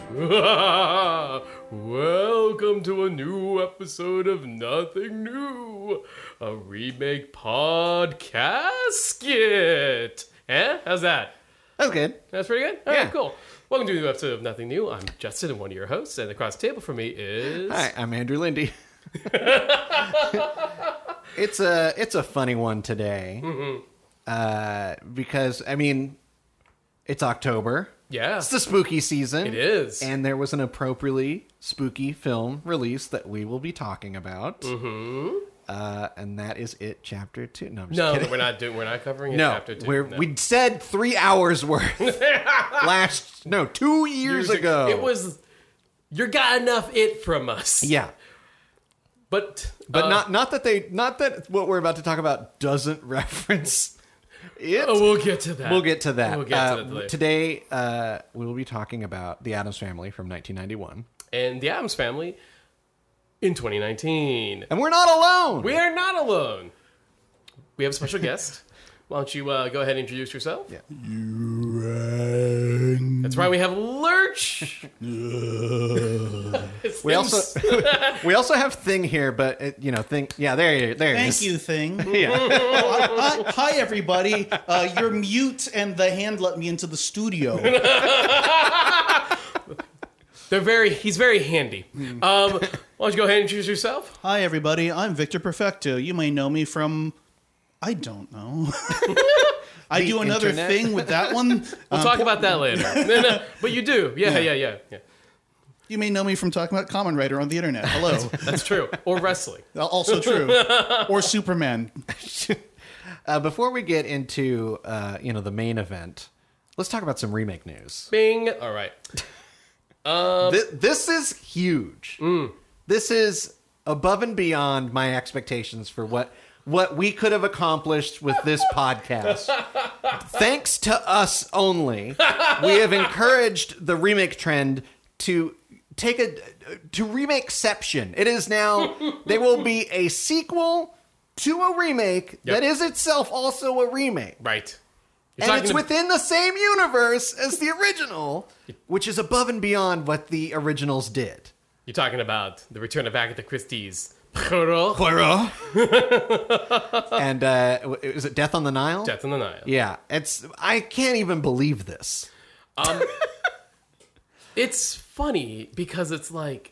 Welcome to a new episode of Nothing New, a remake podcast. How's that? That's good. That's pretty good? All right, Yeah. cool. Welcome to a new episode of Nothing New. I'm Justin, and one of your hosts, and across the table from me is... Hi, I'm Andrew Lindy. It's a funny one today. Because, I mean, it's October. Yeah. It's the spooky season. It is. And there was an appropriately spooky film release that we will be talking about. Mm-hmm. And that is It Chapter 2. No, I'm just kidding. We're not covering It No, Chapter 2. we said 3 hours worth 2 years ago. It was... You got enough It from us. Yeah. But not that what we're about to talk about doesn't reference it. Oh, we'll get to that. We'll get to that. We'll get to that later. Today, we will be talking about The Addams Family from 1991. And The Addams Family in 2019. And we're not alone! We are not alone. We have a special guest. Why don't you go ahead and introduce yourself? Yeah. That's right, we have Lurch. We also have Thing here, but Thing. Yeah, there it is. Thank you, Thing. Yeah. Hi, everybody. You're mute, and the hand let me into the studio. He's very handy. Why don't you go ahead and introduce yourself? Hi, everybody. I'm Victor Perfecto. You may know me from... I don't know. I do another internet. thing with that one. We'll talk about that later. No, but you do. Yeah. You may know me from talking about Common Writer on the internet. Hello. That's true. Or wrestling. Also true. Or Superman. Before we get into the main event, let's talk about some remake news. Bing. All right. This is huge. This is above and beyond my expectations for what we could have accomplished with this podcast. Thanks to us only, we have encouraged the remake trend to remakeception. It is now, there will be a sequel to a remake that is itself also a remake. Right. And it's within the same universe as the original, which is above and beyond what the originals did. You're talking about the return of Agatha Christie's Poirot. And is it Death on the Nile? Death on the Nile. Yeah, I can't even believe this. It's funny because it's like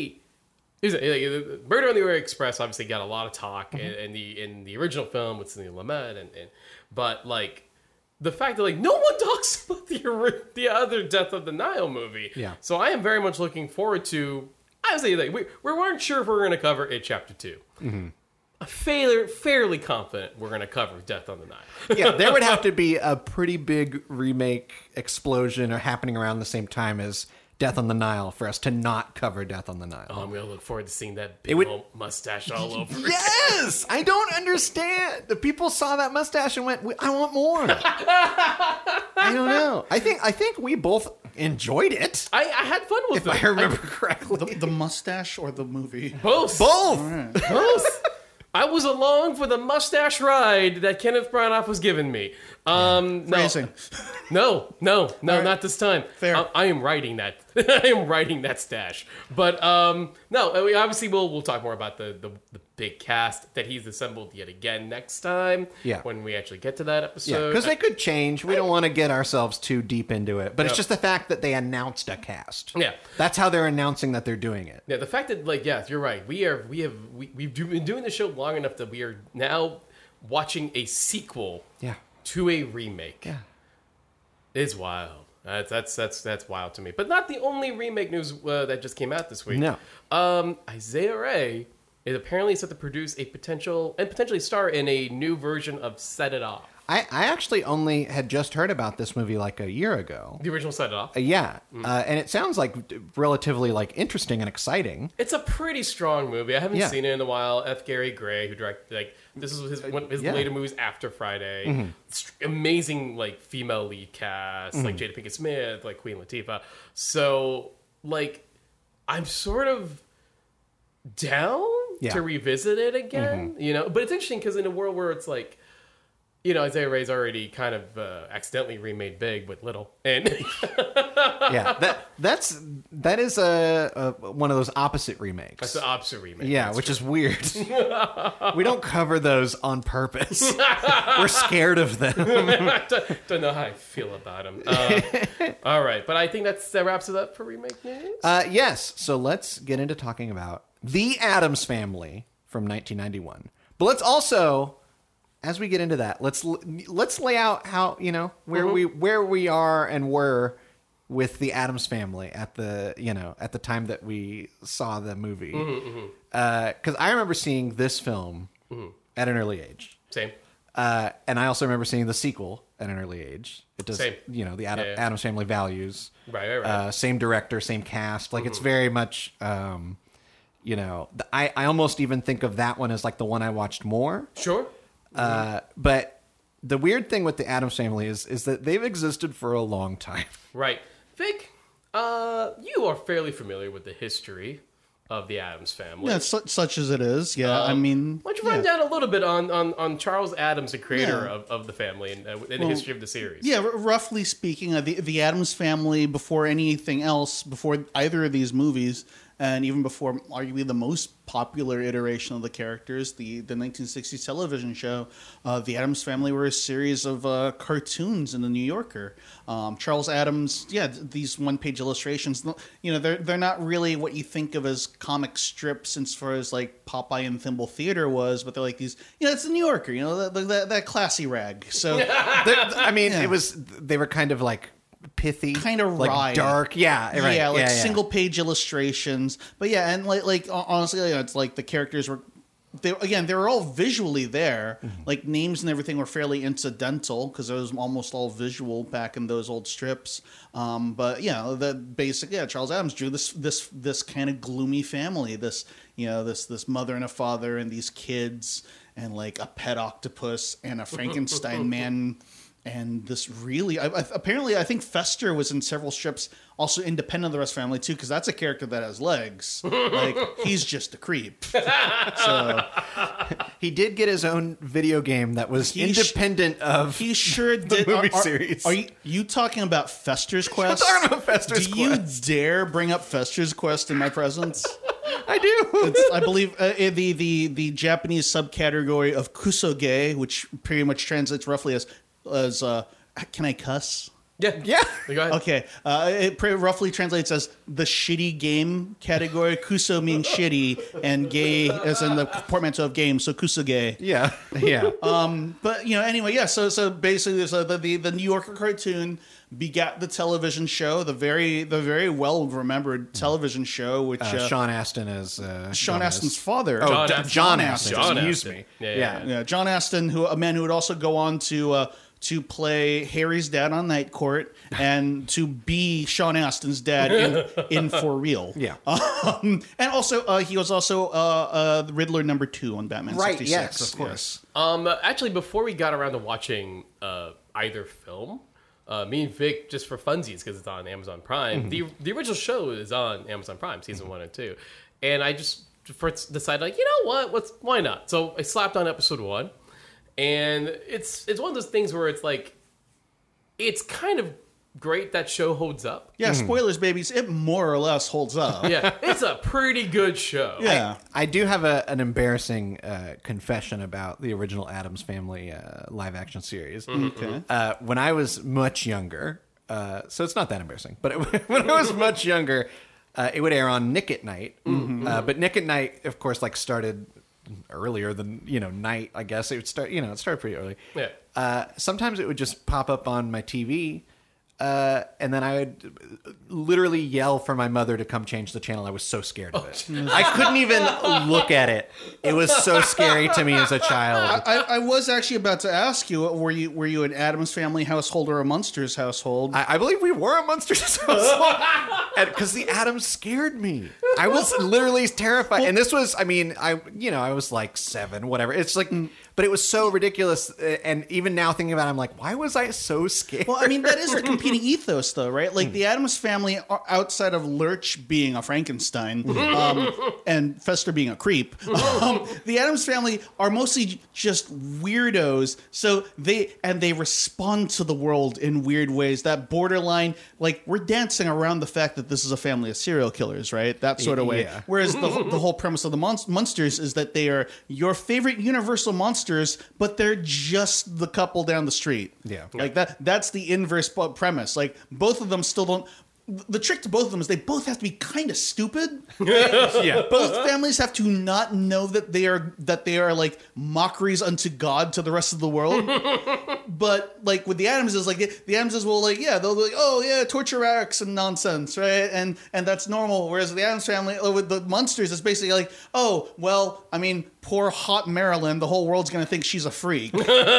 Murder on the Orient Express obviously got a lot of talk in the original film with Sidney Lumet, but like the fact that like no one talks about the other Death of the Nile movie. Yeah. So I am very much looking forward to. Honestly, like we weren't sure if we were going to cover It Chapter 2. Mm-hmm. I'm fairly confident we're going to cover Death on the Nile. Yeah, there would have to be a pretty big remake explosion or happening around the same time as Death on the Nile for us to not cover Death on the Nile. I'm going to look forward to seeing that big old mustache all over. Yes! I don't understand. The people saw that mustache and went, I want more. I don't know. I think we both enjoyed it. I had fun with it. If I remember correctly. The mustache or the movie? Both. Both. Both. I was along for the mustache ride that Kenneth Branagh was giving me. Phrasing. No, not this time. Fair. I am writing that. I am writing that stash. But no, obviously we'll talk more about the big cast that he's assembled yet again next time. Yeah. When we actually get to that Yeah, episode. because they could change. We don't want to get ourselves too deep into it. But it's just the fact that they announced a cast. Yeah. That's how they're announcing that they're doing it. Yeah, the fact that you're right. We've been doing the show long enough that we are now watching a sequel Yeah. to a remake. Yeah. It's wild. That's wild to me. But not the only remake news that just came out this week. No. Isaiah Ray is apparently set to produce potentially star in a new version of Set It Off. I actually only had just heard about this movie like a year ago. The original Set It Off. Yeah, and it sounds like relatively like interesting and exciting. It's a pretty strong movie. I haven't Yeah. seen it in a while. F. Gary Gray, who directed this is one of his later movies after Friday. Amazing female lead cast, like Jada Pinkett Smith, like Queen Latifah. So I'm sort of down to revisit it again. But it's interesting because in a world where it's Isaiah Ray's already kind of accidentally remade Big with Little, and Yeah, that is a one of those opposite remakes. that's the opposite remake. Yeah, That's which true. is weird. We don't cover those on purpose. We're scared of them. Don't know how I feel about him. All right, but I think that wraps it up for remake news. Yes, so let's get into talking about The Addams Family from 1991. But let's also, as we get into that, let's lay out how where we are and were with The Addams Family at the time that we saw the movie. Because I remember seeing this film at an early age. Same. And I also remember seeing the sequel at an early age. It does, Same. the Addams Family values. Right. Same director, same cast. Like it's very much, I almost even think of that one as like the one I watched more. Sure. But the weird thing with the Addams Family is that they've existed for a long time. Right. Vic, you are fairly familiar with the history of the Addams Family. Yeah, such as it is. Yeah, I mean... Why don't you run down a little bit on Charles Addams, the creator Yeah. of the family and the history of the series? Yeah, roughly speaking, the Addams Family, before anything else, before either of these movies, and even before arguably the most popular iteration of the characters, the 1960s television show, the Addams Family were a series of cartoons in the New Yorker. Charles Addams, these one-page illustrations, they're not really what you think of as comic strips as far as like Popeye and Thimble Theater was, but they're like these, it's the New Yorker, that classy rag. So, They were kind of like pithy, kind of like wry, dark, right, single page illustrations. But and like honestly, it's like the characters were. They were all visually there. Like names and everything were fairly incidental because it was almost all visual back in those old strips. But Charles Addams drew this kind of gloomy family. This mother and a father and these kids and like a pet octopus and a Frankenstein man. And this really, apparently, I think Fester was in several strips, also independent of the rest of the family too, because that's a character that has legs. Like he's just a creep. So he did get his own video game that was independent of. He sure did. Movie series. Are you talking about Fester's Quest? I'm talking about Fester's Quest. Do you dare bring up Fester's Quest in my presence? I do. I believe the Japanese subcategory of kusoge, which pretty much translates roughly as can I cuss? Yeah. Go ahead. Okay. It roughly translates as the shitty game category. Kuso means shitty, and gay as in the portmanteau of game. So kusoge. Yeah. But anyway, yeah. So basically, the New Yorker cartoon begat the television show, the very well remembered television show, which Sean Astin is Sean Astin's father. Oh, John Astin. Astin. Excuse me. Yeah. John Astin, a man who would also go on to play Harry's dad on Night Court and to be Sean Astin's dad in For Real. Yeah. And also, he was also Riddler number 2 on Batman 66. Yes, of course. Actually, before we got around to watching either film, me and Vic, just for funsies, because it's on Amazon Prime, the original show is on Amazon Prime, season 1 and 2. And I just decided, like, why not? So I slapped on episode 1. And it's one of those things where it's like, it's kind of great that show holds up. Yeah, spoilers, babies. It more or less holds up. Yeah, it's a pretty good show. Yeah. I do have an embarrassing confession about the original Addams Family live action series. Okay. When I was much younger, so it's not that embarrassing, but when I was much younger, it would air on Nick at Night. But Nick at Night, of course, like started earlier than night. I guess it would start. It started pretty early. Yeah. Sometimes it would just pop up on my TV, and then I would literally yell for my mother to come change the channel. I was so scared of it. I couldn't even look at it. It was so scary to me as a child. I was actually about to ask you, were you an Addams Family household or a Munsters household? I believe we were a Munsters household because the Addams scared me. I was literally terrified. And this was, I mean, I was like 7, whatever. It's like, but it was so ridiculous. And even now thinking about it, I'm like, why was I so scared? Well, I mean, that is a competing ethos, though, right? Like the Addams Family, outside of Lurch being a Frankenstein and Fester being a creep, the Addams Family are mostly just weirdos. So they respond to the world in weird ways. That borderline, like we're dancing around the fact that this is a family of serial killers, right? That sort of way. Yeah. Whereas the whole premise of the Munsters is that they are your favorite Universal monsters, but they're just the couple down the street. Yeah. Like that's the inverse premise. Like both of them still don't. The trick to both of them is they both have to be kind of stupid. Yeah. Both families have to not know that they are like mockeries unto God to the rest of the world. But like with the Addamses, like the Addamses will like, yeah, they'll be like, oh yeah, torture racks and nonsense, right? And that's normal. Whereas the Addams Family, with the Munsters, it's basically like, oh well, I mean, poor hot Marilyn, the whole world's gonna think she's a freak.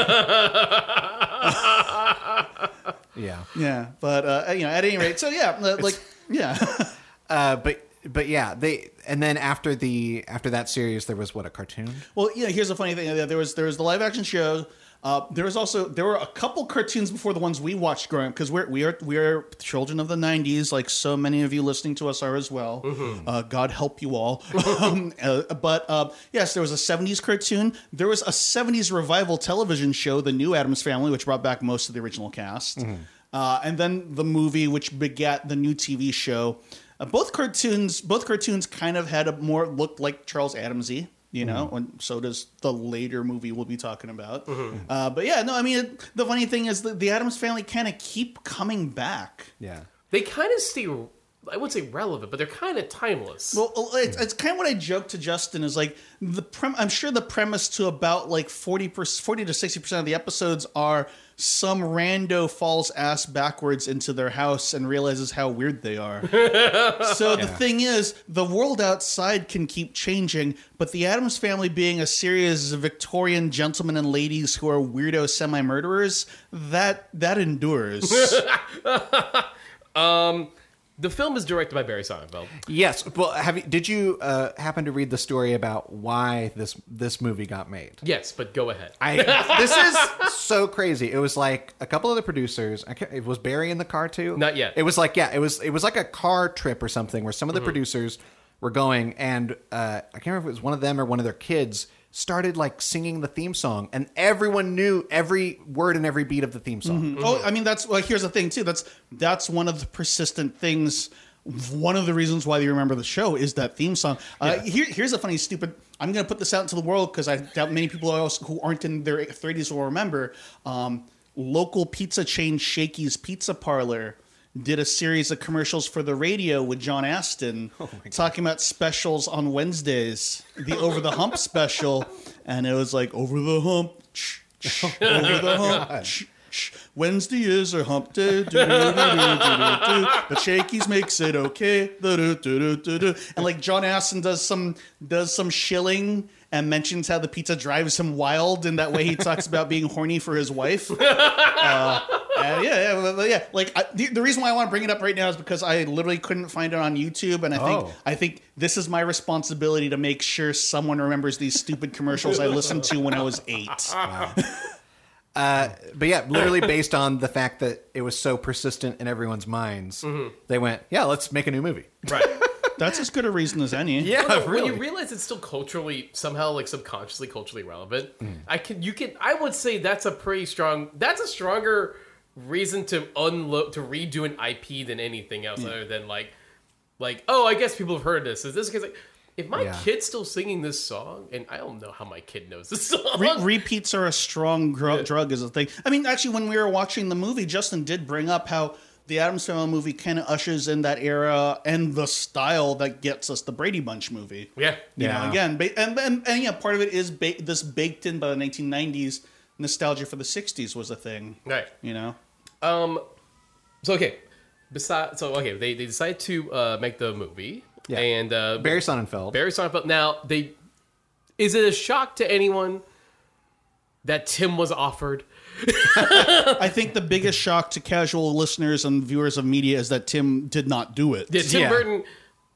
Yeah. Yeah, but at any rate, so yeah, like yeah. But yeah, and then after that series, there was a cartoon? Well, yeah. Here's the funny thing: there was the live action show. There were a couple cartoons before the ones we watched growing up because we are children of the '90s, like so many of you listening to us are as well. God help you all. But yes, there was a '70s cartoon. There was a '70s revival television show, The New Addams Family, which brought back most of the original cast, and then the movie, which begat the new TV show. Both cartoons kind of had looked like Charles Addams-y. You know, and so does the later movie we'll be talking about. But yeah, no, I mean, the funny thing is that the Addams Family kind of keep coming back. Yeah. They kind of stay, I wouldn't say relevant, but they're kind of timeless. Well, it's kind of what I joked to Justin is like, I'm sure the premise to about like 40 to 60% of the episodes are some rando falls ass backwards into their house and realizes how weird they are. So the thing is, the world outside can keep changing, but the Addams Family being a series of Victorian gentlemen and ladies who are weirdo semi-murderers, that endures. The film is directed by Barry Sonnenfeld. Yes. Well, did you happen to read the story about why this movie got made? Yes, but go ahead. This is so crazy. It was like a couple of the producers. It was Barry in the car too. Not yet. It was like it was like a car trip or something where some of the producers were going, and I can't remember if it was one of them or one of their kids started like singing the theme song, and everyone knew every word and every beat of the theme song. Oh, I mean, that's like, here's the thing too. That's one of the persistent things. One of the reasons why you remember the show is that theme song. Here's a funny, stupid. I'm going to put this out into the world because I doubt many people else who aren't in their 30s will remember. Local pizza chain Shakey's Pizza Parlor did a series of commercials for the radio with John Astin talking about specials on Wednesdays, the Over the Hump special, and it was like, over the hump, over the hump, Wednesday is our hump day, but Shakey's makes it okay, and like John Astin does some shilling and mentions how the pizza drives him wild, and that way he talks about being horny for his wife. Yeah. Like the reason why I want to bring it up right now is because I literally couldn't find it on YouTube, and I think this is my responsibility to make sure someone remembers these stupid commercials I listened to when I was 8. Wow. But yeah, literally based on the fact that it was so persistent in everyone's minds, they went, "Yeah, let's make a new movie." Right. That's as good a reason as any. Yeah, well, really. When you realize it's still culturally, somehow, like subconsciously culturally relevant, I would say that's a stronger reason to redo an IP than anything else, other than like, oh, I guess people have heard this. Is this because like, if my kid's still singing this song, and I don't know how my kid knows this song. Repeats are a strong drug as a thing. I mean, actually, when we were watching the movie, Justin did bring up how the Addams Family movie kind of ushers in that era and the style that gets us the Brady Bunch movie. Yeah. You know, again, and yeah, part of it is this baked in by the 1990s nostalgia for the 60s was a thing. Right. You know? They decide to make the movie. Yeah. And Barry Sonnenfeld. Now, is it a shock to anyone that Tim was offered? I think the biggest shock to casual listeners and viewers of media is that Tim did not do it. Yeah, Tim Burton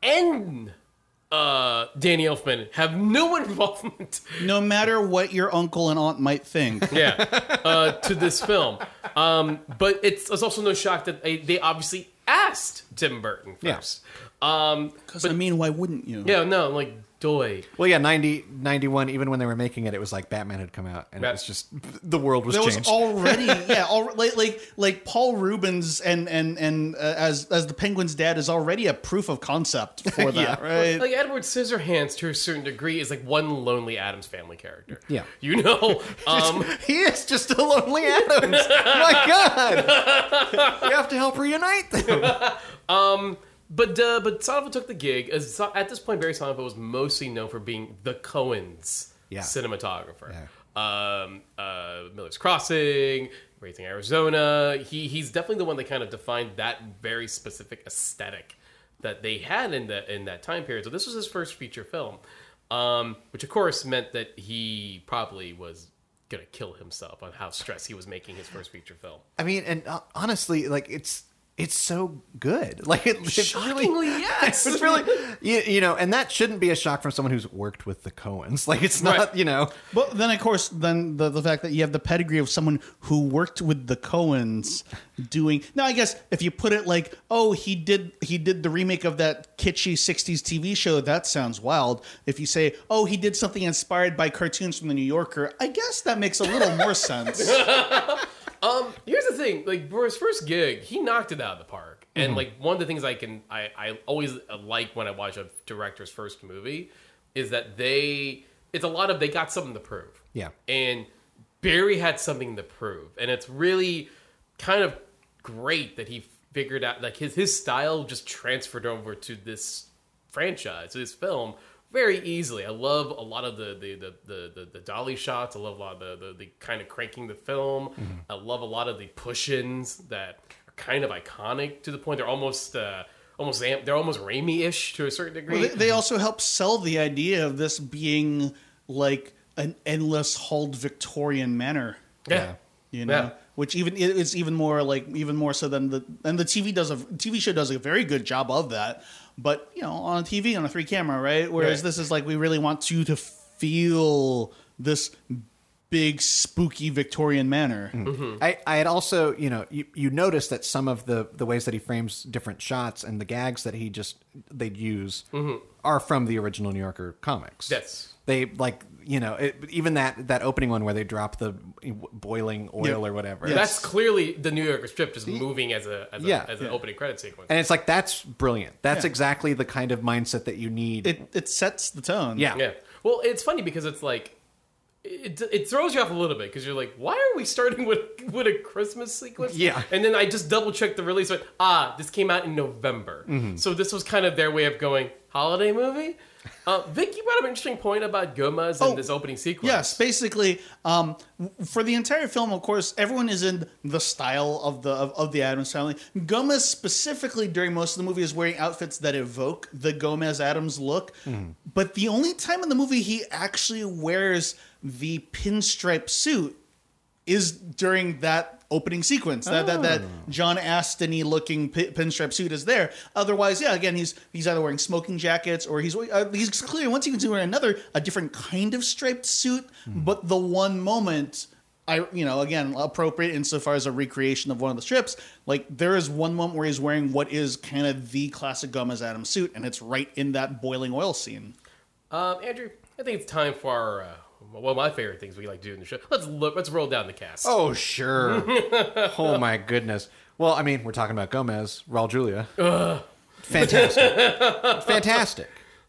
and Danny Elfman have no involvement. No matter what your uncle and aunt might think. To this film. But it's also no shock that they obviously asked Tim Burton first. Because, I mean, why wouldn't you? Yeah, no, like, doy. Well, yeah, 91, even when they were making it, it was like Batman had come out, and it was just, the world was changed. Was already, like Paul Rubens and as the Penguin's dad is already a proof of concept for that, right? Like, Edward Scissorhands, to a certain degree, is like one lonely Addams Family character. Yeah. You know? He is just a lonely Addams. My God. You have to help reunite them. But Sonnenfeld took the gig. At this point, Barry Sonnenfeld was mostly known for being the Coens cinematographer. Miller's Crossing, Raising Arizona. He's definitely the one that kind of defined that very specific aesthetic that they had in that time period. So this was his first feature film, which of course meant that he probably was gonna kill himself on how stressed he was making his first feature film. I mean, and honestly, like, it's so good. Like, it Shockingly, really, yes. It's really, you know, and that shouldn't be a shock from someone who's worked with the Coens. Like, it's not, Right. you know. But then, of course, the fact that you have the pedigree of someone who worked with the Coens doing. Now, I guess if you put it like, oh, he did the remake of that kitschy 60s TV show, that sounds wild. If you say, oh, he did something inspired by cartoons from the New Yorker, I guess that makes a little more sense. Here's the thing, like, for his first gig, he knocked it out of the park. And like, one of the things I always like when I watch a director's first movie is that they got something to prove. Yeah. And Barry had something to prove. And it's really kind of great that he figured out, like, his style just transferred over to this franchise, to this film, very easily. I love a lot of the dolly shots. I love a lot of the kind of cranking the film. I love a lot of the push-ins that are kind of iconic to the point they're almost Raimi-ish to a certain degree. Well, they also help sell the idea of this being like an endless hauled Victorian manor. Yeah. You know, Yeah. which it's even more so than the TV show does a very good job of that. But, you know, on TV, on a 3 camera, right? Whereas Right. this is like, we really want you to feel this big, spooky Victorian manor. I had also, you know, you notice that some of the ways that he frames different shots and the gags that they'd use are from the original New Yorker comics. Yes. They, like, you know, even that opening one where they drop the boiling oil or whatever. Yeah. That's clearly the New Yorker strip just moving as an opening credit sequence. And it's like, that's brilliant. That's exactly the kind of mindset that you need. It sets the tone. Yeah. Yeah. Well, it's funny because it's like it throws you off a little bit because you're like, why are we starting with a Christmas sequence? Yeah. And then I just double checked the release. But this came out in November, so this was kind of their way of going holiday movie. Vic, you brought up an interesting point about Gomez and this opening sequence. Yes, basically, for the entire film, of course, everyone is in the style of the Addams family. Gomez specifically during most of the movie is wearing outfits that evoke the Gomez Addams look. But the only time in the movie he actually wears the pinstripe suit is during that opening sequence. That John Aston-y looking pinstripe suit is there. Otherwise, yeah, again, he's either wearing smoking jackets or he's clearly once he's wearing a different kind of striped suit. But the one moment, again, appropriate insofar as a recreation of one of the strips, like there is one moment where he's wearing what is kind of the classic Gomez Addams suit, and it's right in that boiling oil scene. Andrew, I think it's time for our one of my favorite things we like to do in the show. Let's roll down the cast. Oh, sure. Oh, my goodness. Well, I mean, we're talking about Gomez, Raul Julia. Fantastic. Fantastic.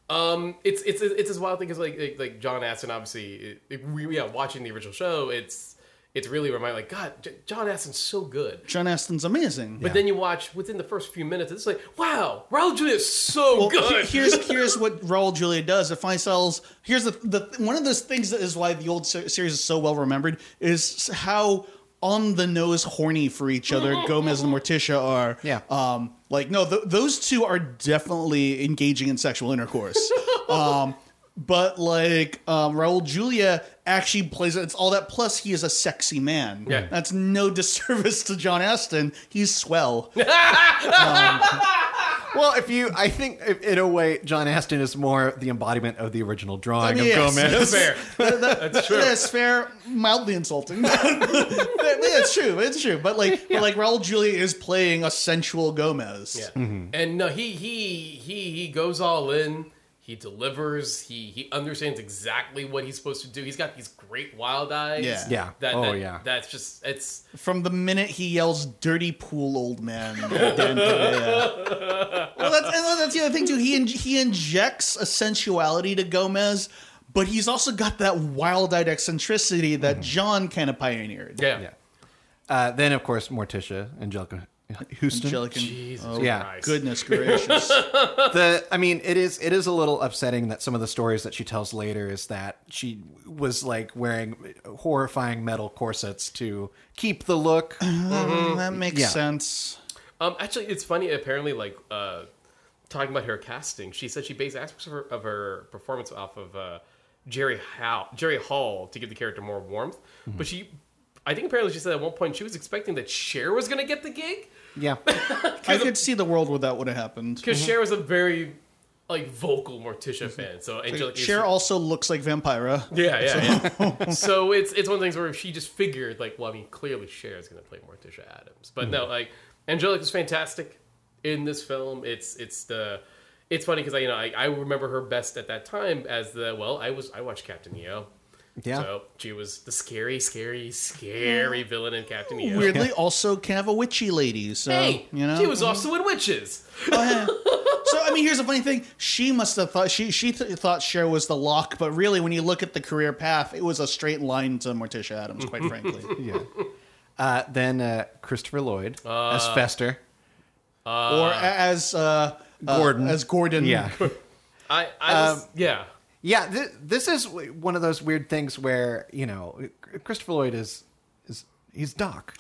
It's this wild thing because like John Astin, obviously, watching the original show, it's really reminding, like, God, John Astin's so good. John Aston's amazing. But then you watch within the first few minutes, it's like, wow, Raul Julia is so good. Here's what Raul Julia does. It finally sells. Here's the one of those things that is why the old series is so well remembered is how on the nose horny for each other Gomez and Morticia are. Yeah. Those two are definitely engaging in sexual intercourse. But Raul Julia actually plays it. It's all that. Plus, he is a sexy man. Yeah. That's no disservice to John Astin. He's swell. Well, I think in a way, John Astin is more the embodiment of the original drawing of yes, Gomez. That's true. That's fair, mildly insulting. It's true. It's true. But like Raul Julia is playing a sensual Gomez. Yeah. And no, he goes all in. He delivers. He understands exactly what he's supposed to do. He's got these great wild eyes. Yeah. That's just it's From the minute he yells "dirty pool, old man." Dan Perea. Well, that's the other thing too. He injects a sensuality to Gomez, but he's also got that wild-eyed eccentricity that John kind of pioneered. yeah. Then, of course, Morticia, Angelica Houston. Jesus Yeah. Christ. Goodness gracious. It is a little upsetting that some of the stories that she tells later is that she was like wearing horrifying metal corsets to keep the look. That makes Yeah. sense. Actually, it's funny. Apparently, talking about her casting, she said she based aspects of her performance off of Jerry Hall to give the character more warmth. But I think apparently she said at one point she was expecting that Cher was going to get the gig Yeah. I could see the world where that would have happened. because Cher was a very vocal Morticia fan. So Angelica Cher also looks like Vampira. Yeah. So it's one of the things where she just figured clearly Cher is going to play Morticia Addams, but no, Angelica's fantastic in this film. It's funny because I remember her best at that time as I watched Captain EO. Yeah. So she was the scary villain in Captain EO. Weirdly, also kind of a witchy lady. So Hey, she was also in Witches. So I mean, here's the funny thing: she must have thought she thought Cher was the lock, but really, when you look at the career path, it was a straight line to Morticia Addams. Quite frankly, Yeah. Then Christopher Lloyd as Fester. or as Gordon. as Gordon. Yeah. I was, yeah. Yeah, this is one of those weird things where, Christopher Lloyd he's Doc.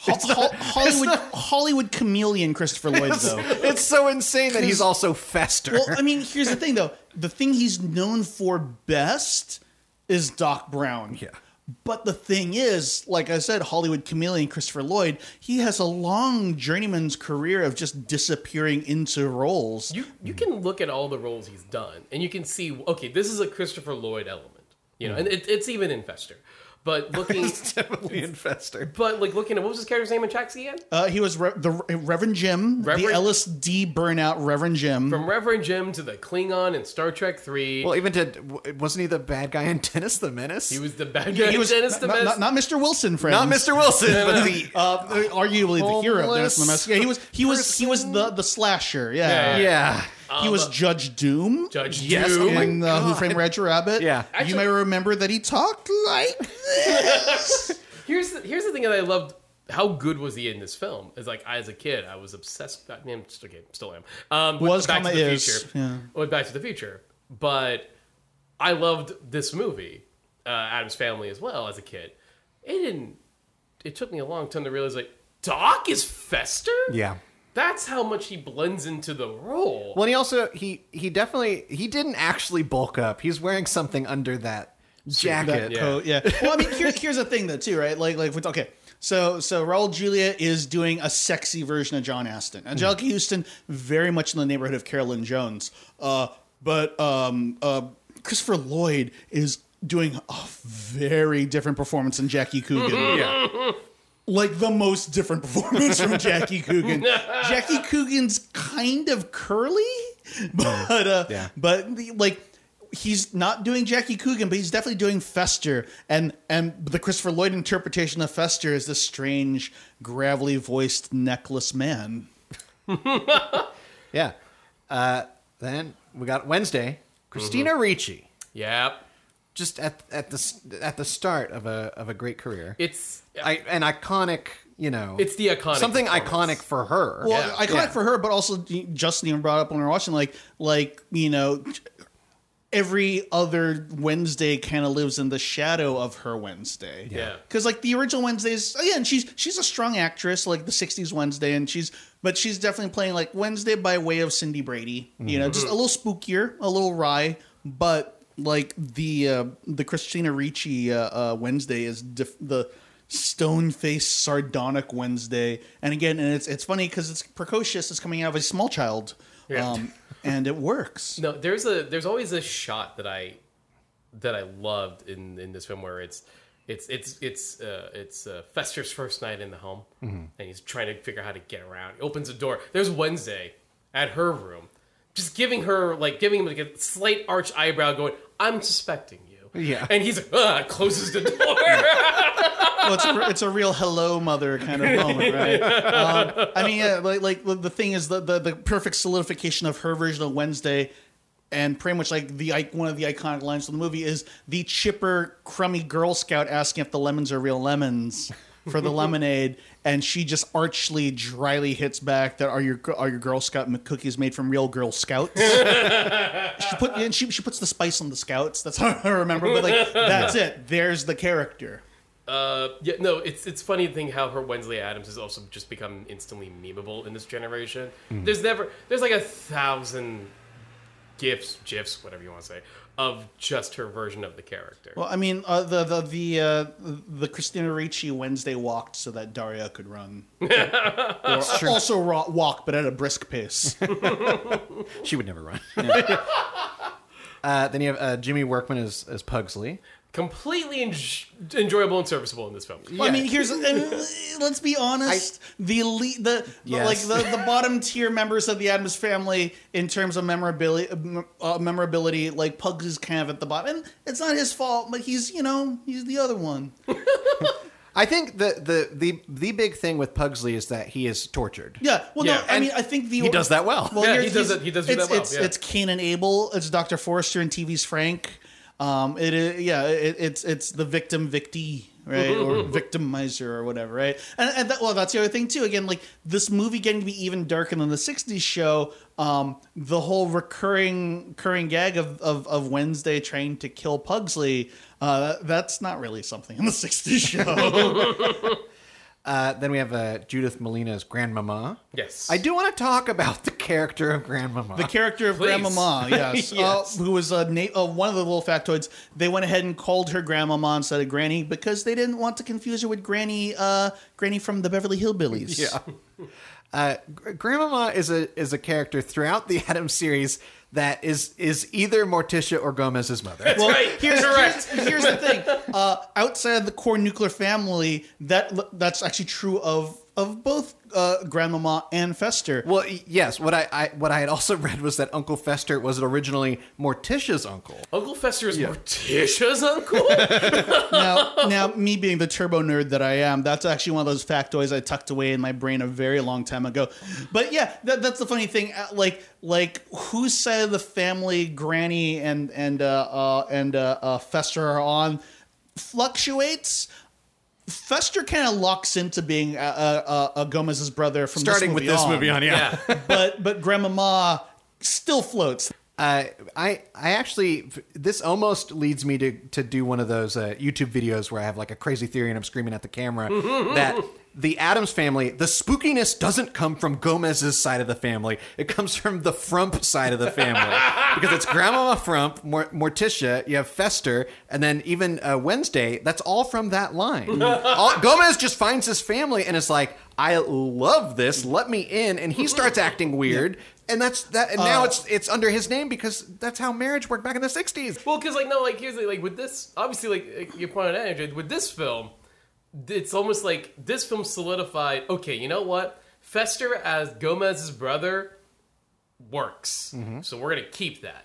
Hollywood chameleon Christopher Lloyd, though. It's so insane that he's also Fester. Well, I mean, here's the thing, though. The thing he's known for best is Doc Brown. Yeah. But the thing is, like I said, Hollywood chameleon Christopher Lloyd, he has a long journeyman's career of just disappearing into roles. You can look at all the roles he's done, and you can see, okay, this is a Christopher Lloyd element, and it's even in Fester. But looking, It's definitely in Fester. but looking at what was his character's name in Taxi again? He was the Reverend Jim, the LSD burnout Reverend Jim. From Reverend Jim to the Klingon in Star Trek 3. Well, wasn't he the bad guy in Dennis the Menace? He was the bad guy. He was Dennis the Menace. not Mr. Wilson, friends. Not Mr. Wilson, but the Arguably the hero of Dennis the Menace. Yeah, he was the slasher. Yeah. yeah. He was Judge Doom. Judge Yes, Doom. oh my In Who Framed Roger Rabbit. Yeah. You may remember that he talked like this. Here's the thing that I loved. How good was he in this film? Is as a kid, I was obsessed. I mean, still am. Was, Back to comma, the is. Future. Yeah. With Back to the Future, but I loved this movie, Addams Family, as well as a kid. It took me a long time to realize Doc is Fester. Yeah. That's how much he blends into the role. Well, and he also he didn't actually bulk up. He's wearing something under that jacket. That coat, yeah. Well, I mean, here's the thing, though, too, right? Okay. So Raul Julia is doing a sexy version of John Astin. Angelica Houston, very much in the neighborhood of Carolyn Jones. But Christopher Lloyd is doing a very different performance than Jackie Coogan. Yeah. Like the most different performance from Jackie Coogan. Jackie Coogan's kind of curly, but he's not doing Jackie Coogan, but he's definitely doing Fester. And the Christopher Lloyd interpretation of Fester is this strange, gravelly voiced necklace man. Yeah. Then we got Wednesday, Christina Ricci. Yep. Just at the start of a great career. It's an iconic, it's the iconic something performance. iconic for her. Well, Yeah. iconic for her, but also Justin even brought up when we were watching, every other Wednesday kind of lives in the shadow of her Wednesday. Yeah. Because the original Wednesdays, again, she's a strong actress, like the '60s Wednesday, and she's definitely playing Wednesday by way of Cindy Brady. Just a little spookier, a little wry, but the Christina Ricci Wednesday is the stone-faced sardonic Wednesday, and again, it's funny because it's precocious. It's coming out of a small child Yeah. And it works. No, there's always a shot that I loved in this film where it's Fester's first night in the home, and he's trying to figure out how to get around. He opens a door. There's Wednesday at her room, just giving him like a slight arch eyebrow, going, "I'm suspecting you." Yeah. And he's like, closes the door. Well, it's a real hello mother kind of moment, right? I mean, yeah, like the thing is the perfect solidification of her version of Wednesday, and pretty much like one of the iconic lines of the movie is the chipper, crummy Girl Scout asking if the lemons are real lemons for the lemonade, and she just archly, dryly hits back that are your Girl Scout cookies made from real Girl Scouts? She puts the spice on the Scouts. That's how I remember. But like that's it. There's the character. Yeah, no, it's funny to think how her Wednesday Addams has also just become instantly memeable in this generation. There's like 1,000 GIFs, whatever you want to say, of just her version of the character. Well, I mean, the Christina Ricci Wednesday walked so that Daria could run. Or also walk, but at a brisk pace. She would never run. Then you have Jimmy Workman as Pugsley. Completely enjoyable and serviceable in this film. Well, I mean, let's be honest. The bottom tier members of the Addams family in terms of memorability, like Pugs is kind of at the bottom. And it's not his fault, but he's the other one. I think the big thing with Pugsley is that he is tortured. Yeah. Well, Yeah. no, I mean, I think He does that well. He does that well. It's Cain and Abel. It's Dr. Forrester and TV's Frank. It's the victim victee, right? Or victimizer or whatever, right? And that's the other thing too. Again, like this movie getting to be even darker than the 60s show, the whole recurring gag of Wednesday trying to kill Pugsley, that's not really something in the 60s show. Then we have Judith Malina's Grandmama. Yes. I do want to talk about the character of Grandmama. The character of Please. Grandmama, yes. Yes. Who was one of the little factoids. They went ahead and called her Grandmama instead of Granny because they didn't want to confuse her with Granny from the Beverly Hillbillies. Yeah. Grandmama is a character throughout the Addams series that is either Morticia or Gomez's mother. That's right. Here's the thing. Outside the core nuclear family, that's actually true of both Grandmama and Fester. Well, yes. What I had also read was that Uncle Fester was originally Morticia's uncle. Uncle Fester is Morticia's uncle? Now, me being the turbo nerd that I am, that's actually one of those factoids I tucked away in my brain a very long time ago. But yeah, that's the funny thing. Like whose side of the family Granny and Fester are on fluctuates. Fester kind of locks into being a Gomez's brother from Starting with this movie on, yeah. but Grandmama still floats. I actually, this almost leads me to do one of those YouTube videos where I have like a crazy theory and I'm screaming at the camera that the Addams family, the spookiness doesn't come from Gomez's side of the family. It comes from the Frump side of the family. Because it's Grandmama Frump, Morticia, you have Fester, and then even Wednesday, that's all from that line. Gomez just finds his family and is like, I love this, let me in, and he starts acting weird. And that's that. And now it's under his name because that's how marriage worked back in the 60s. Well, because here's with this, obviously, like you pointed out, Andrew, with this film, it's almost like this film solidified. Okay, you know what? Fester as Gomez's brother works, so we're gonna keep that.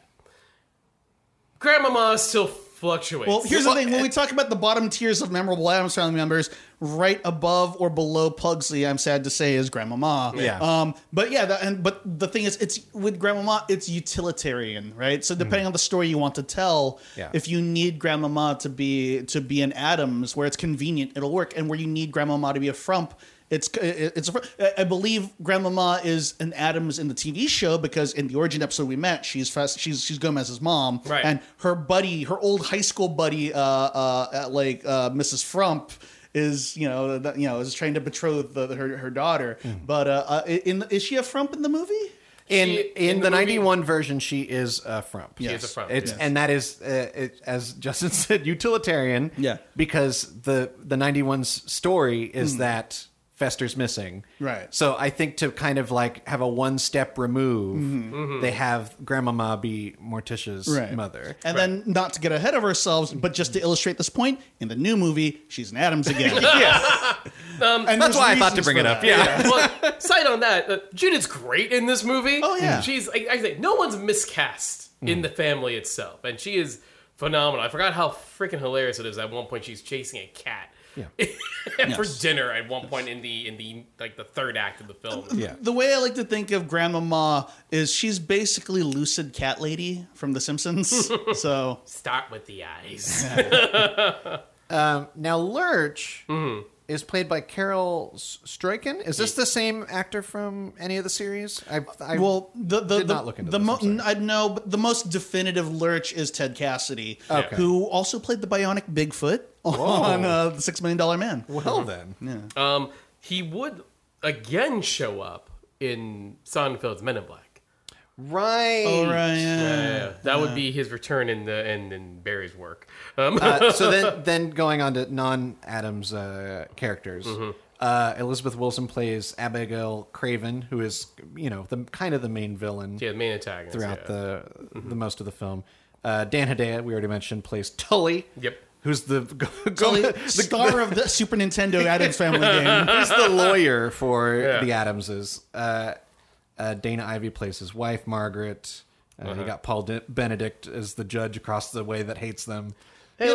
Grandmama still fluctuates. Well, here's the thing: when we talk about the bottom tiers of memorable Addams Family members, right above or below Pugsley, I'm sad to say, is Grandmama. Yeah. But the thing is, it's with Grandmama, it's utilitarian, right? So depending on the story you want to tell, if you need Grandmama to be an Addams, where it's convenient, it'll work, and where you need Grandmama to be a Frump, I believe Grandmama is an Addams in the TV show because in the origin episode we met, she's Gomez's mom, right? And her old high school buddy, Mrs. Frump, is trying to betroth her daughter. But is she a Frump in the movie? In the 91 version, she is a Frump. She is a Frump. And that is, as Justin said, utilitarian. Yeah. Because the 91's story is that Fester's missing. Right. So I think to kind of like have a one-step remove, they have Grandmama be Morticia's mother. And then, not to get ahead of ourselves, but just to illustrate this point, in the new movie, she's an Addams again. And that's why I thought to bring it up. Yeah. Well, side on that, Judith's great in this movie. Oh, yeah. She's, I think, no one's miscast in the family itself. And she is phenomenal. I forgot how freaking hilarious it is. At one point, she's chasing a cat. For dinner at one point in the like the third act of the film. The way I like to think of Grandmama is she's basically Lucid Cat Lady from The Simpsons. So start with the eyes. Now Lurch is played by Carol Struycken. Is this the same actor from any of the series? I did not look into this. I know, but the most definitive Lurch is Ted Cassidy, who also played the bionic Bigfoot on The $6 Million Man. Well then. He would again show up in Sonnenfeld's Men in Black. Right. Oh, right. Yeah. That would be his return in Barry's work. So then going on to non-Addams characters, Elizabeth Wilson plays Abigail Craven, who is the kind of the main villain. Yeah, the main antagonist throughout the most of the film. Dan Hedaya, we already mentioned, plays Tully. Yep. Who's the star of the Super Nintendo Addams Family game? Who's the lawyer for the Addamses? Dana Ivey plays his wife, Margaret. You got Paul Benedict as the judge across the way that hates them. Hey,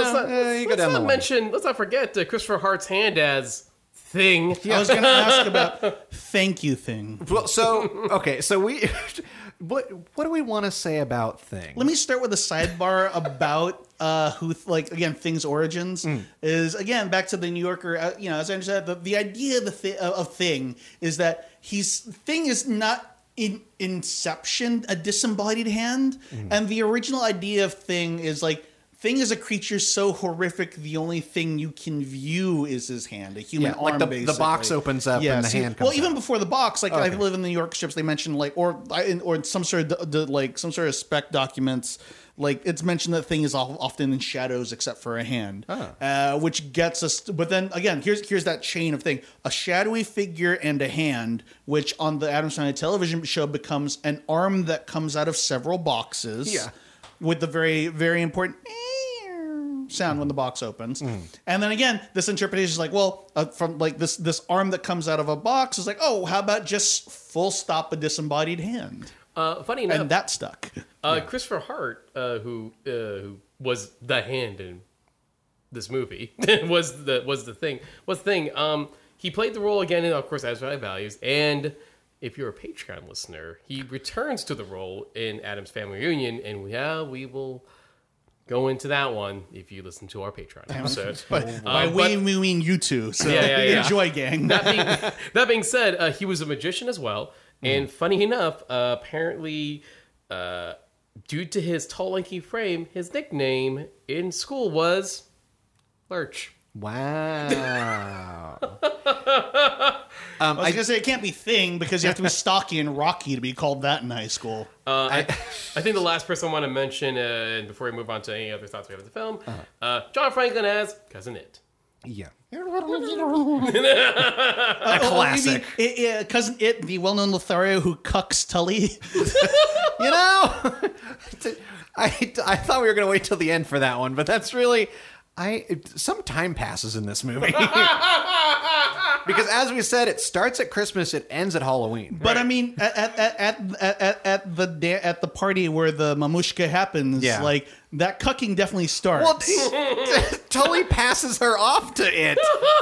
let's not forget Christopher Hart's hand as Thing. I was going to ask about Thank You Thing. Well, so we... What do we want to say about Thing? Let me start with a sidebar about Thing's origins. Is again back to the New Yorker. As I understand, the idea of Thing is that Thing is not in Inception a disembodied hand, and the original idea of Thing is like. Thing is a creature so horrific, the only thing you can view is his hand, a human arm, basically. The box opens up and the hand comes out. Even before the box, I live in the New York strips, they mention, or some sort of spec documents, it's mentioned that Thing is often in shadows except for a hand, which gets us. But then again, here's that chain of thing: a shadowy figure and a hand, which on the Addams Family television show becomes an arm that comes out of several boxes. Yeah. With the very, very important sound when the box opens. And then again, this interpretation is from this arm that comes out of a box is how about just full stop a disembodied hand? Funny enough. And that stuck. Christopher Hart, who was the hand in this movie, was the thing. He played the role again in, of course, Addams Family Values, and if you're a Patreon listener, he returns to the role in Addams Family Reunion, and we will go into that one if you listen to our Patreon episode. We mean you two, so enjoy, gang. That being said, he was a magician as well, and funny enough, apparently, due to his tall, lanky frame, his nickname in school was Lurch. Wow. I was gonna say it can't be Thing because you have to be stocky and rocky to be called that in high school. I think the last person I want to mention, and before we move on to any other thoughts we have of the film, John Franklin as Cousin It. Yeah. A classic. Cousin It, the well-known Lothario who cucks Tully. I thought we were going to wait till the end for that one, but that's really... some time passes in this movie. Because as we said, it starts at Christmas, it ends at Halloween. But I mean, at the party where the mamushka happens, that cucking definitely starts. Well, Tully passes her off to it.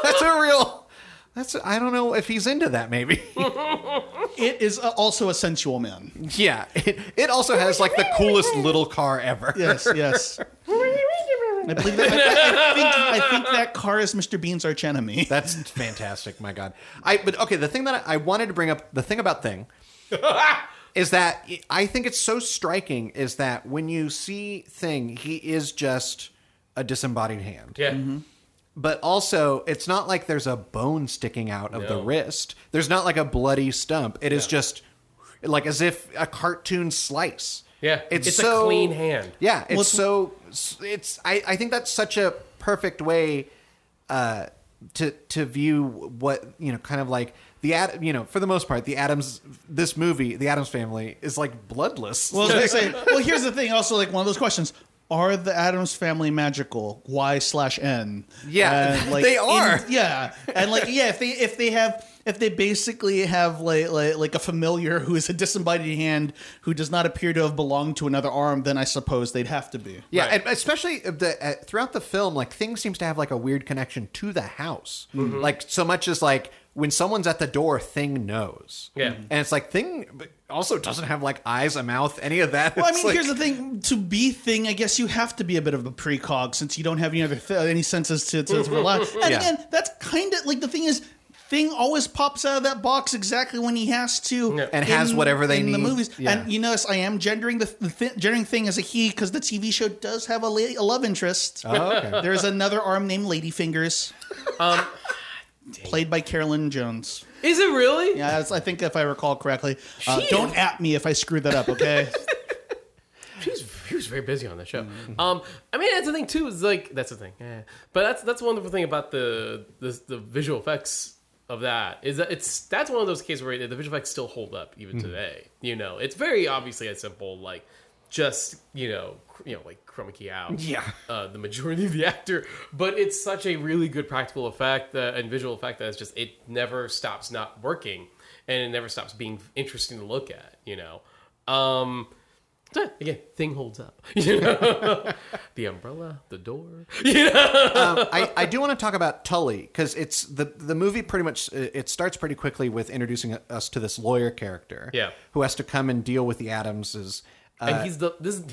I don't know if he's into that, maybe. It is also a sensual man. Yeah. It also has the coolest little car ever. Yes. I believe that. I think that car is Mr. Bean's arch enemy. That's fantastic, my God. The thing that I wanted to bring up, the thing about Thing, is that I think it's so striking is that when you see Thing, he is just a disembodied hand. Yeah. Mm-hmm. But also, it's not like there's a bone sticking out of the wrist. There's not like a bloody stump. It is just as if a cartoon slice. Yeah, it's a clean hand. Yeah, I think that's such a perfect way to view what, kind of like for the most part, the Addams family is like bloodless. Well, I was gonna say, here's the thing. Also, like one of those questions: are the Addams family magical? Y/N. Yeah, they are. If they basically have like a familiar who is a disembodied hand who does not appear to have belonged to another arm, then I suppose they'd have to be. Yeah, right. And especially throughout the film, like things seems to have like a weird connection to the house. Mm-hmm. Like so much as like when someone's at the door, Thing knows. Yeah, and it's like Thing also doesn't have like eyes, a mouth, any of that. Well, I mean, here's the thing: to be Thing, I guess you have to be a bit of a precog since you don't have any other any senses to rely. And again, that's kind of like the thing is. Thing always pops out of that box exactly when he has to, and has whatever they need in the movies. Yeah. And you notice I am gendering gendering Thing as a he because the TV show does have a love interest. Oh, okay. There's another arm named Ladyfingers, played by Carolyn Jones. Is it really? Yeah, I think if I recall correctly. Don't at me if I screw that up, okay? He was very busy on that show. I mean, that's the thing too. Is like that's the thing. Yeah. But that's one wonderful thing about the visual effects of that is that that's one of those cases where the visual effects still hold up even today. It's very obviously as simple like just like chroma key out the majority of the actor, but it's such a really good practical effect and visual effect that it's just it never stops not working and it never stops being interesting to look at. Again, Thing holds up. The umbrella, the door. I do want to talk about Tully because it's the movie pretty much it starts pretty quickly with introducing us to this lawyer character, who has to come and deal with the Addamses. And he's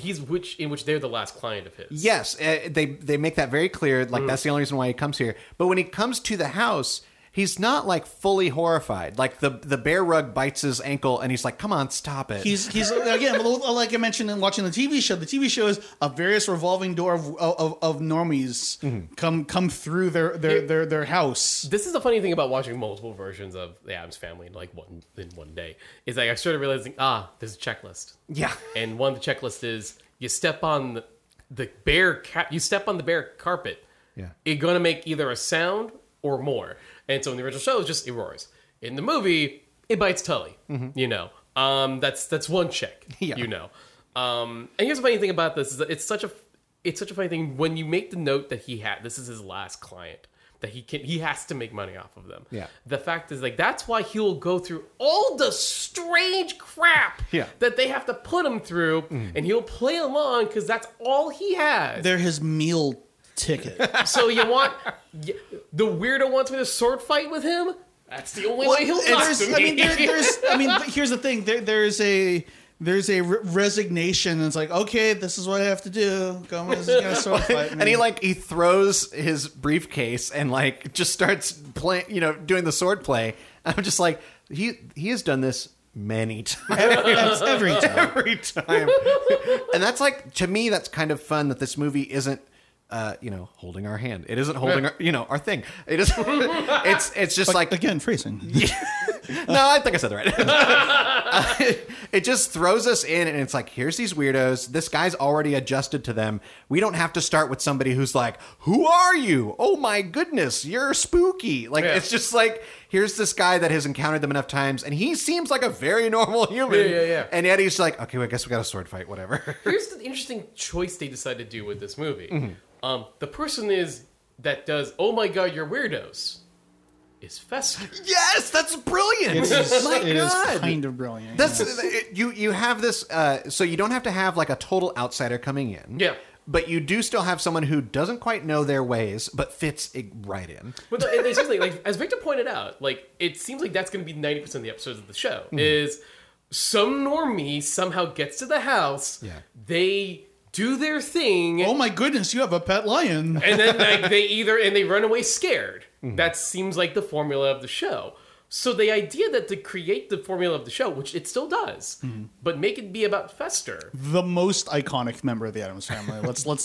in which they're the last client of his. Yes, they make that very clear. Like that's the only reason why he comes here. But when he comes to the house. He's not like fully horrified. Like the bear rug bites his ankle, and he's like, "Come on, stop it." He's again, like I mentioned in watching the TV show. The TV show is a various revolving door of normies come through their house. This is the funny thing about watching multiple versions of the Addams Family in one day is like I started realizing there's a checklist. Yeah, and one of the checklists is you step on the bear carpet. Yeah, it's gonna make either a sound or more. And so in the original show, it roars. In the movie, it bites Tully. Mm-hmm. That's one check. Yeah. And here's the funny thing about this is that it's such a funny thing when you make the note that this is his last client that he has to make money off of them. Yeah. The fact is like that's why he'll go through all the strange crap that they have to put him through, and he'll play along because that's all he has. They're his meal ticket. So you want the weirdo wants me to sword fight with him? That's the only way he'll talk to me. Here's the thing. There's a resignation. And it's like, okay, this is what I have to do. Gomez is gonna sword fight me. And he throws his briefcase and like just starts playing, doing the sword play. I'm just like, he has done this many times. Every time. Every time. And that's like, to me, that's kind of fun that this movie isn't holding our hand. It isn't holding our thing. It is. It's just like again phrasing. No, I think I said that right. It just throws us in, and it's like, here's these weirdos. This guy's already adjusted to them. We don't have to start with somebody who's like, "Who are you? Oh my goodness, you're spooky." Like it's just like, here's this guy that has encountered them enough times, and he seems like a very normal human. Yeah. And yet he's like, okay, well, I guess we got a sword fight, whatever. Here's the interesting choice they decided to do with this movie. Mm-hmm. The person that does, "Oh my god, you're weirdos," is Fester. Yes, that's brilliant. It is kind of brilliant. That's you have this, so you don't have to have like a total outsider coming in. Yeah. But you do still have someone who doesn't quite know their ways, but fits right in. But seriously, like as Victor pointed out, like it seems like that's going to be 90% of the episodes of the show. Is some normie somehow gets to the house. Yeah. They do their thing. Oh my goodness, you have a pet lion. And then like they run away scared. That seems like the formula of the show. So the idea that to create the formula of the show, which it still does, but make it be about Fester, the most iconic member of the Addams Family. Let's put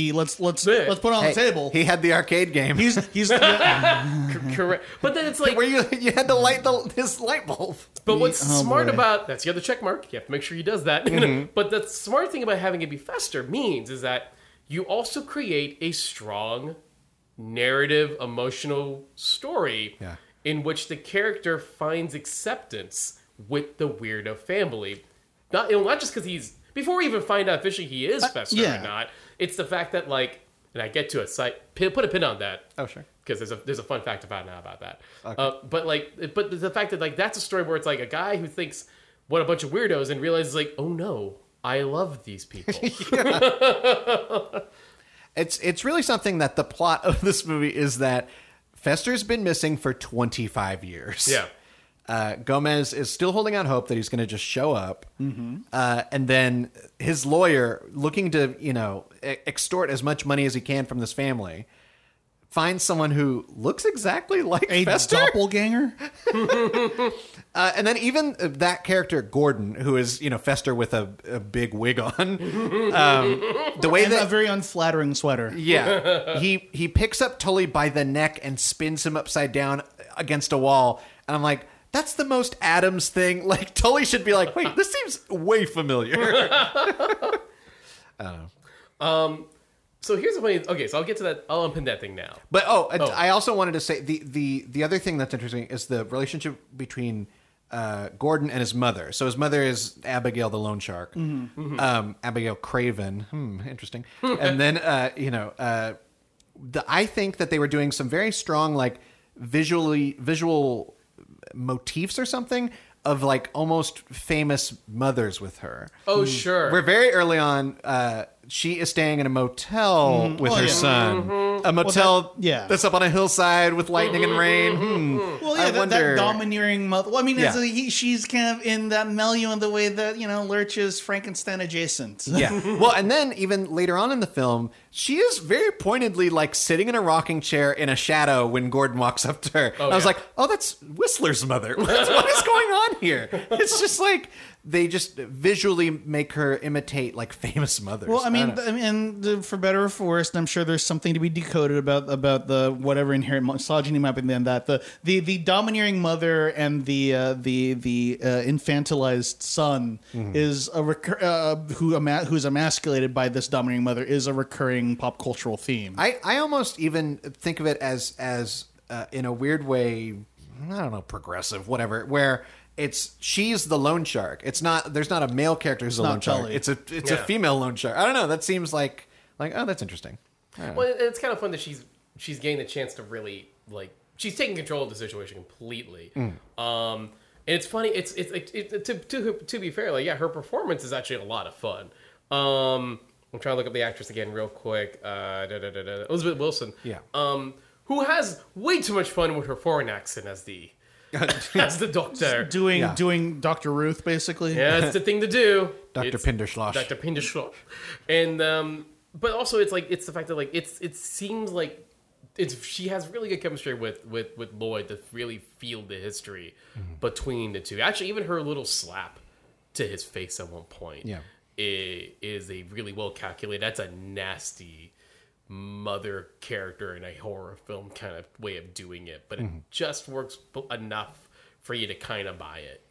it on the table. He had the arcade game. He's correct. But then it's like where you had to light his light bulb. But what's smart about that's the other check mark. You have to make sure he does that. But the smart thing about having it be Fester means is that you also create a strong narrative, emotional story Yeah. in which the character finds acceptance with the weirdo family. Not just because he's... Before we even find out officially he is Fester yeah. or not, it's the fact that, like... And I get to a site... Put a pin on that. Oh, sure. Because there's a fun fact about that. Okay. But the fact that, like, that's a story where it's, like, a guy who thinks, what a bunch of weirdos, and realizes, like, oh, no, I love these people. It's really something that the plot of this movie is that Fester's been missing for 25 years. Yeah. Gomez is still holding out hope that he's going to just show up. Mm-hmm. And then his lawyer, looking to, extort as much money as he can from this family, finds someone who looks exactly like A Fester. doppelganger? And then even that character, Gordon, who is, Fester with a big wig on, the way And that... a very unflattering sweater. Yeah. He picks up Tully by the neck and spins him upside down against a wall. And I'm like, that's the most Addams thing. Like, Tully should be like, wait, this seems way familiar. I don't know. So here's the funny... Okay, so I'll get to that. I'll unpin that thing now. But, I also wanted to say the other thing that's interesting is the relationship between Gordon and his mother. So his mother is Abigail the loan shark. Mm-hmm. Abigail Craven. Interesting. And then, I think that they were doing some very strong, like, visual motifs or something of, like, almost famous mothers with her. Oh, sure. Where very early on, she is staying in a motel with her son. Mm-hmm. A motel that's up on a hillside with lightning and rain. Well, yeah, that domineering mother. Well, I mean, she's kind of in that milieu in the way that, Lurch is Frankenstein adjacent. Yeah. Well, and then even later on in the film, she is very pointedly, like, sitting in a rocking chair in a shadow when Gordon walks up to her. I was like, oh, that's Whistler's mother. What is going on here? It's just like... They just visually make her imitate, like, famous mothers. Well, I mean, for better or for worse, and I'm sure there's something to be decoded about the whatever inherent misogyny might be in that. The domineering mother and the infantilized son is who's emasculated by this domineering mother is a recurring pop cultural theme. I almost even think of it as in a weird way, I don't know, progressive, whatever, where... she's the loan shark. There's not a male character who's a loan shark. It's a female loan shark. I don't know. That seems like oh, that's interesting. Well, it's kind of fun that she's getting the chance to really, like, she's taking control of the situation completely. And it's funny. It's to be fair, like, yeah, her performance is actually a lot of fun. I'm trying to look up the actress again real quick. Elizabeth Wilson. Yeah. Who has way too much fun with her foreign accent as the doctor. Doing Dr. Ruth, basically. Yeah, it's the thing to do. Dr. Pinderschloss. Dr. Pinderschloss. And, but also it's like, it's the fact that, like, it seems like she has really good chemistry with Lloyd to really feel the history between the two. Actually, even her little slap to his face at one point is a really well calculated, that's a nasty mother character in a horror film kind of way of doing it, but it just works enough for you to kind of buy it,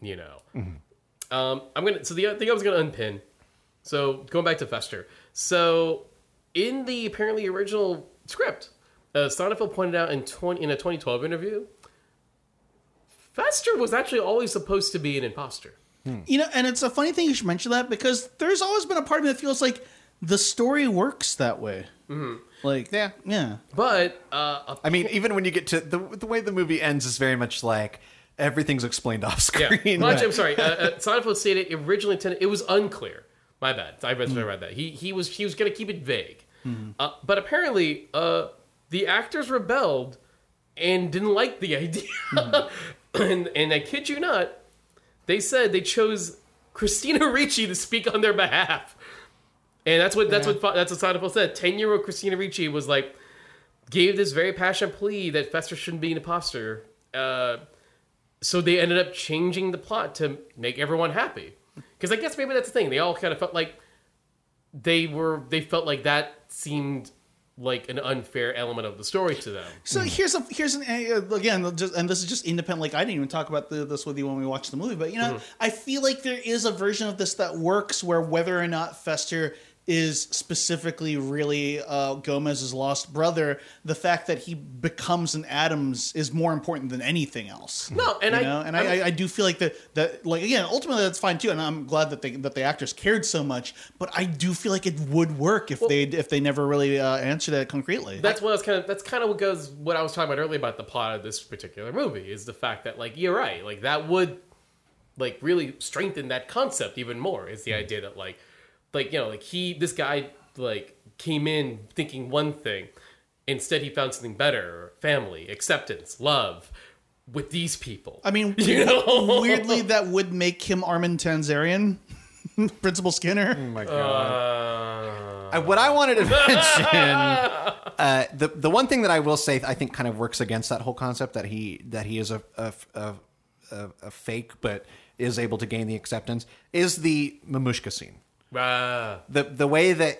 So the other thing I was gonna unpin, so going back to Fester, so in the apparently original script, Sonnenfeld pointed out in a 2012 interview, Fester was actually always supposed to be an imposter. And it's a funny thing you should mention that, because there's always been a part of me that feels like the story works that way. Like, yeah. But I mean, even when you get to the way the movie ends is very much like everything's explained off screen. Yeah. Well, actually, I'm sorry. Sonnenfeld stated originally intended. It was unclear. My bad. I read that. He was going to keep it vague. But apparently, the actors rebelled and didn't like the idea. And I kid you not, they said they chose Christina Ricci to speak on their behalf. And that's what Sonnenfeld said. 10-year-old Christina Ricci was like, gave this very passionate plea that Fester shouldn't be an imposter. So they ended up changing the plot to make everyone happy. Because I guess maybe that's the thing. They all kind of felt like they felt like that seemed like an unfair element of the story to them. So here's an again, and this is just independent. Like, I didn't even talk about this with you when we watched the movie, but I feel like there is a version of this that works where whether or not Fester is specifically really Gomez's lost brother. The fact that he becomes an Addams is more important than anything else. No, and I do feel like that like again, ultimately that's fine too, and I'm glad that the actors cared so much. But I do feel like it would work if they never really answered that concretely. That's kind of what goes what I was talking about earlier about the plot of this particular movie is the fact that like you're right, like that would like really strengthen that concept even more. Is the idea that like this guy like came in thinking one thing, instead he found something better: family, acceptance, love with these people. I mean, weirdly, that would make him Armin Tanzarian, Principal Skinner. Oh my god! What I wanted to mention, the one thing that I will say, I think, kind of works against that whole concept that he is a fake, but is able to gain the acceptance, is the Mamushka scene. The way that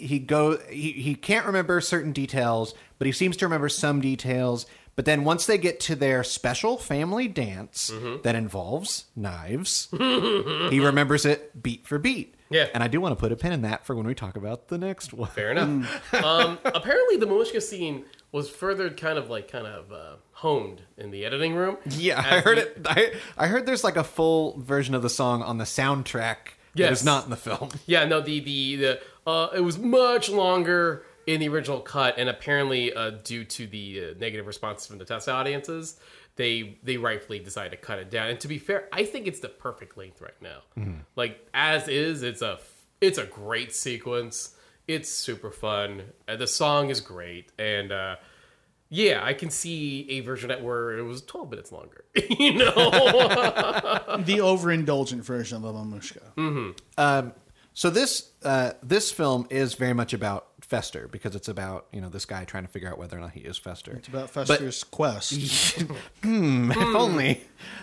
he can't remember certain details, but he seems to remember some details. But then once they get to their special family dance that involves knives, he remembers it beat for beat. Yeah. And I do want to put a pin in that for when we talk about the next one. Fair enough. Apparently the Mamushka scene was further kind of honed in the editing room. Yeah, I heard it. I heard there's like a full version of the song on the soundtrack. Yes. That is not in the film. Yeah, no, it was much longer in the original cut, and apparently due to the negative responses from the test audiences, they rightfully decided to cut it down. And to be fair, I think it's the perfect length right now. Mm-hmm. Like as is, it's a great sequence. It's super fun. The song is great, and yeah, I can see a version where it was 12 minutes longer. You know, the overindulgent version of Mamushka. Mm-hmm. So this film is very much about Fester, because it's about this guy trying to figure out whether or not he is Fester. It's about Fester's quest. If only.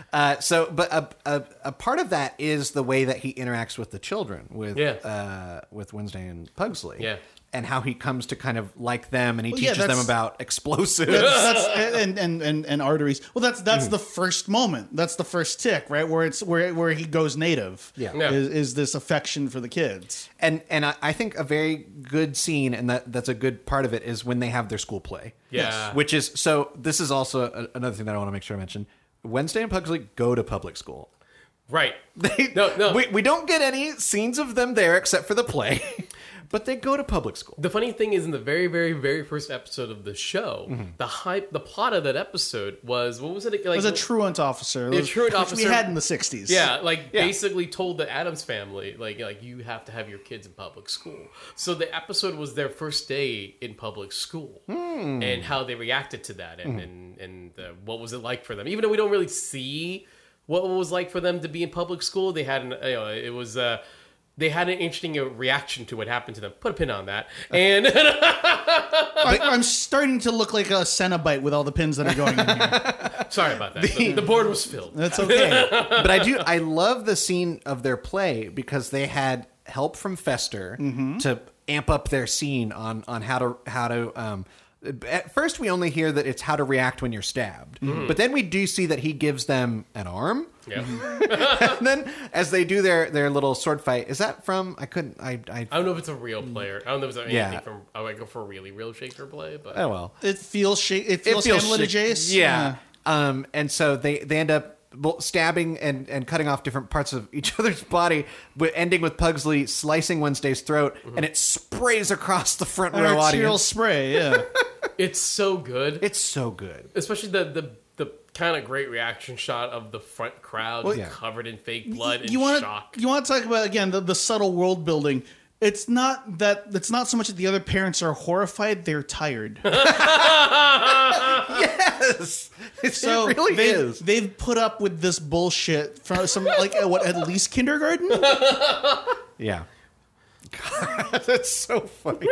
But a part of that is the way that he interacts with the children, with Wednesday and Pugsley. Yeah. And how he comes to kind of like them, and he teaches them about explosives and arteries. Well, that's the first moment. That's the first tick, right? Where it's where he goes native. Yeah. Is this affection for the kids? And I think a very good scene, and that's a good part of it, is when they have their school play. Yeah. Which is so. This is also another thing that I want to make sure I mention. Wednesday and Pugsley go to public school. Right. No. We don't get any scenes of them there except for the play. But they go to public school. The funny thing is, in the very, very, very first episode of the show, the plot of that episode was, what was it? Like, it was a truant officer. A truant officer we had in the 60s. Yeah, basically told the Addams family, like you have to have your kids in public school. So the episode was their first day in public school, and how they reacted to that, and what was it like for them. Even though we don't really see what it was like for them to be in public school, they had they had an interesting reaction to what happened to them. Put a pin on that. And I'm starting to look like a Cenobite with all the pins that are going in here. Sorry about that. The board was filled. That's okay. But I love the scene of their play because they had help from Fester to amp up their scene on how to at first we only hear that it's how to react when you're stabbed. But then we do see that he gives them an arm. Yeah. And then as they do their little sword fight, is that from I don't know if it's a real player. I don't know if it's anything from I would go for a really real Shakespeare play, but oh well. It feels Hamlet adjacent. Yeah. And so they end up stabbing and cutting off different parts of each other's body, ending with Pugsley slicing Wednesday's throat, and it sprays across the front row audience. Spray, yeah. It's so good. It's so good. Especially the kind of great reaction shot of the front crowd covered in fake blood and shock. You want to talk about, again, the subtle world building. It's not so much that the other parents are horrified, they're tired. Yes. It really is. They've put up with this bullshit from some, at least kindergarten? Yeah. God, that's so funny.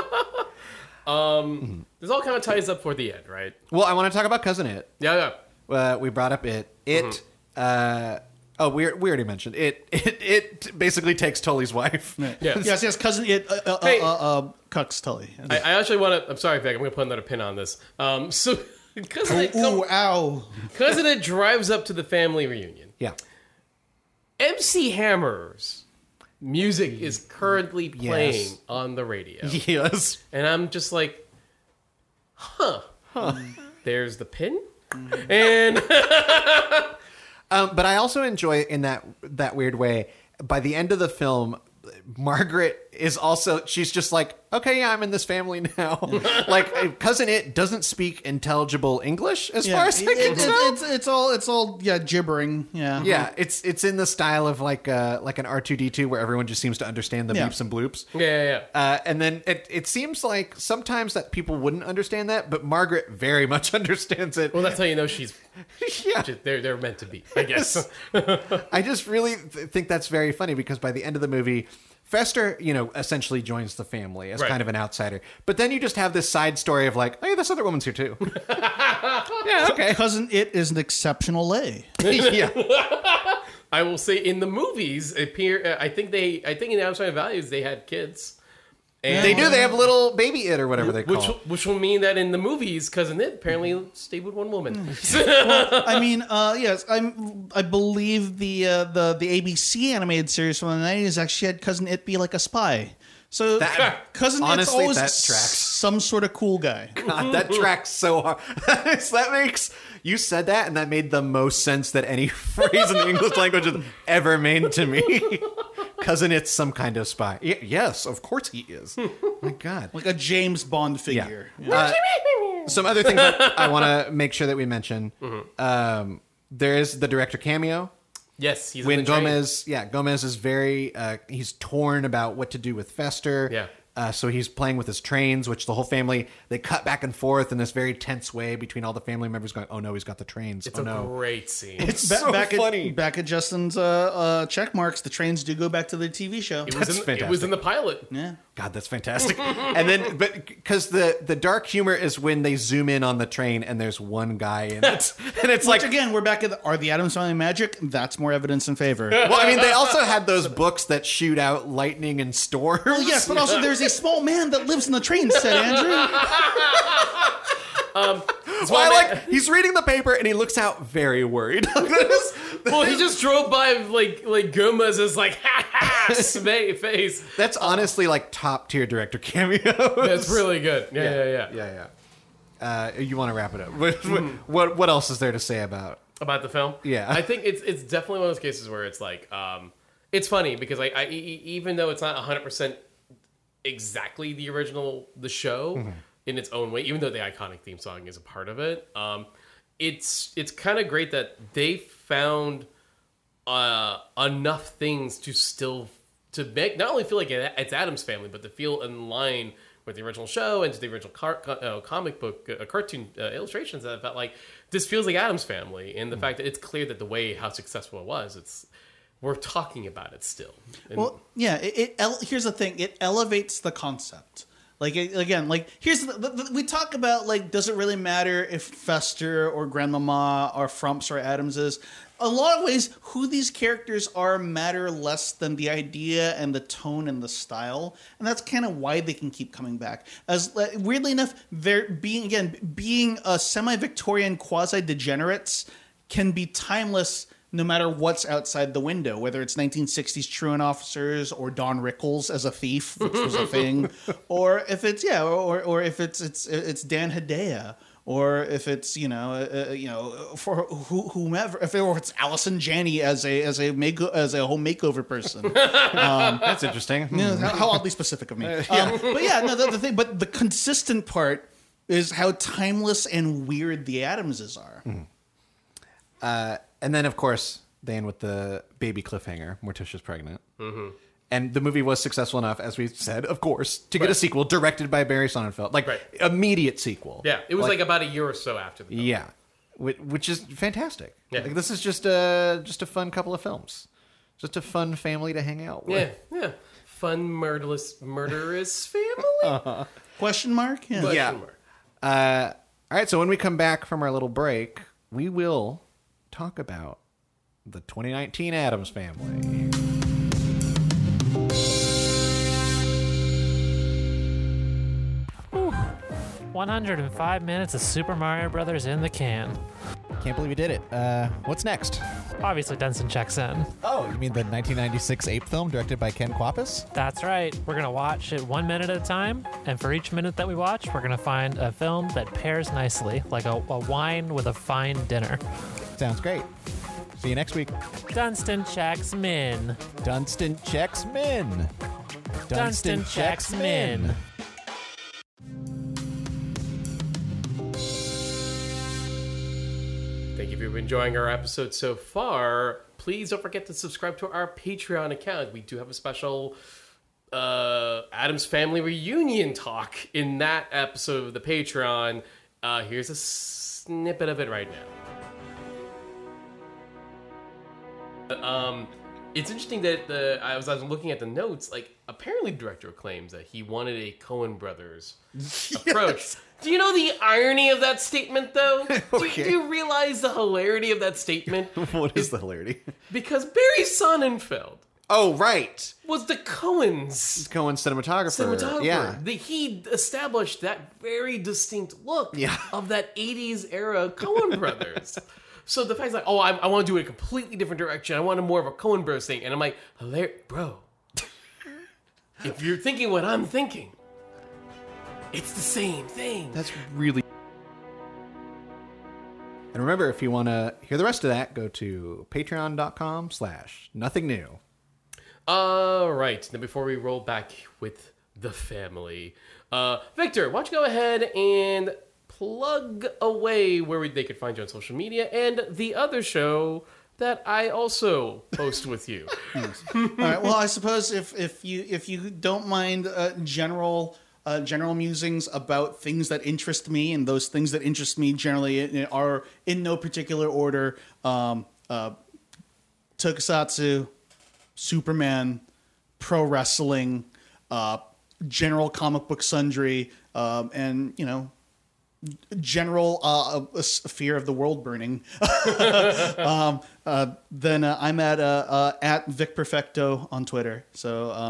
This all kind of ties up for the end, right? Well, I want to talk about Cousin It. Yeah. We brought up It. It, we already mentioned it. It basically takes Tully's wife. Yeah. Yes, Cousin It cucks Tully. I actually want to. I'm sorry, Vic. I'm going to put another pin on this. So, Cousin It drives up to the family reunion. Yeah. MC Hammers music is currently playing on the radio. Yes. And I'm just like, there's the pin. And but I also enjoy in that weird way. By the end of the film, Margaret is also, she's just like, okay, yeah, I'm in this family now. Like, Cousin It doesn't speak intelligible English as far as I can tell. It's all gibbering. Yeah. Yeah, it's in the style of like an R2-D2 where everyone just seems to understand the beeps and bloops. Yeah. And then it seems like sometimes that people wouldn't understand that, but Margaret very much understands it. Well, that's how you know she's. Yeah. They're meant to be, I guess. I just really think that's very funny because by the end of the movie, Fester, essentially joins the family as kind of an outsider. But then you just have this side story of like, oh yeah, this other woman's here too. Yeah, okay. Cousin It is an exceptional lay. Yeah. I will say in the movies, I think in Outside Values they had kids. And They do. They have little baby It or whatever they call it. Which will mean that in the movies, Cousin It apparently stayed with one woman. I mean, yes, I believe the ABC animated series from the 90s actually had Cousin It be like a spy. So Cousin It's always that tracks. some sort of cool guy. God, that tracks so hard. That makes... You said that, and that made the most sense that any phrase in the English language has ever made to me. Cousin It's some kind of spy. Yes, of course he is. My God. Like a James Bond figure. Yeah. Some other things that I want to make sure that we mention. There is the director cameo. Yes, he's when in the train. Gomez is very he's torn about what to do with Fester. Yeah. So he's playing with his trains, which the whole family, they cut back and forth in this very tense way between all the family members going, oh no, he's got the trains. It's oh a no. great scene. It's so funny. Back at Justin's check marks, the trains do go back to the TV show. It was in the pilot. Yeah. God, that's fantastic. And then, but because the dark humor is when they zoom in on the train and there's one guy in it. And it's Which, like, again, we're back at are the Addams Family magic? That's more evidence in favor. well, I mean, they also had those books that shoot out lightning and storms. Well, yes, but also there's a small man that lives in the train set, Andrew. He's reading the paper and he looks out very worried. Well, he just drove by like Gomez's like face. That's honestly like top tier director cameo. That's really good. Yeah. You want to wrap it up? What else is there to say about the film? Yeah, I think it's definitely one of those cases where it's like it's funny because I even though it's not 100% exactly the show in its own way, even though the iconic theme song is a part of it, it's kind of great that they found enough things to make not only feel like it's Addams Family, but to feel in line with the original show and to the original comic book cartoon illustrations, that I felt like this feels like Addams Family, and the fact that it's clear that the way how successful it was, we're talking about it still. And well, yeah. Here's the thing: it elevates the concept. Like again, like here's we talk about like, does it really matter if Fester or Grandmama or Frumps or Addams is? A lot of ways, who these characters are matter less than the idea and the tone and the style, and that's kind of why they can keep coming back. As weirdly enough, they're being a semi-Victorian quasi-degenerates can be timeless. No matter what's outside the window, whether it's 1960s truant officers or Don Rickles as a thief, which was a thing, or if it's or if it's Dan Hedaya, or if it's for whomever, if it's Allison Janney as a home makeover person. That's interesting. How oddly specific of me. But yeah, no, the thing, but the consistent part is how timeless and weird the Addamses are. And then, of course, they end with the baby cliffhanger. Morticia's pregnant. Mm-hmm. And the movie was successful enough, as we said, of course, to get a sequel directed by Barry Sonnenfeld. Immediate sequel. Yeah, it was like about a year or so after the film. Yeah, which is fantastic. Yeah. Like, this is just a fun couple of films. Just a fun family to hang out with. Yeah. Fun, murderous family? Question mark? Yeah. Question mark. All right, so when we come back from our little break, we will talk about the 2019 Addams Family. Whew. 105 minutes of Super Mario Brothers in the can. Can't believe we did it. What's next? Obviously, Dunstan checks in. Oh, you mean the 1996 ape film directed by Ken Kwapis? That's right. We're going to watch it 1 minute at a time. And for each minute that we watch, we're going to find a film that pairs nicely, like a wine with a fine dinner. Sounds great. See you next week. Dunstan checks min. Dunstan checks min. Dunstan checks min. Thank you if you've enjoying our episode so far. Please don't forget to subscribe to our Patreon account. We do have a special Addams Family reunion talk in that episode of the Patreon. Here's a snippet of it right now. It's interesting that I was looking at the notes. Like, apparently, the director claims that he wanted a Coen Brothers approach. Do you know the irony of that statement, though? Okay. Do you realize the hilarity of that statement? What is the hilarity? Because Barry Sonnenfeld Oh, right. was the Coens' Coen cinematographer. Yeah. He established that very distinct look Yeah. of that 80s era Coen Brothers. So the fact is like, oh, I want to do it a completely different direction. I want a more of a Coen Brothers thing. And I'm like, bro, if you're thinking what I'm thinking, it's the same thing. That's really... And remember, if you want to hear the rest of that, go to patreon.com/nothingnnew. All right. Now, before we roll back with the family, Victor, why don't you go ahead and plug away where they could find you on social media and the other show that I also post with you. All right. Well, I suppose if you don't mind general musings about things that interest me, and those things that interest me generally are in no particular order: Tokusatsu, Superman, pro wrestling, general comic book sundry, and general a fear of the world burning. Then I'm at Vic Perfecto on Twitter. So I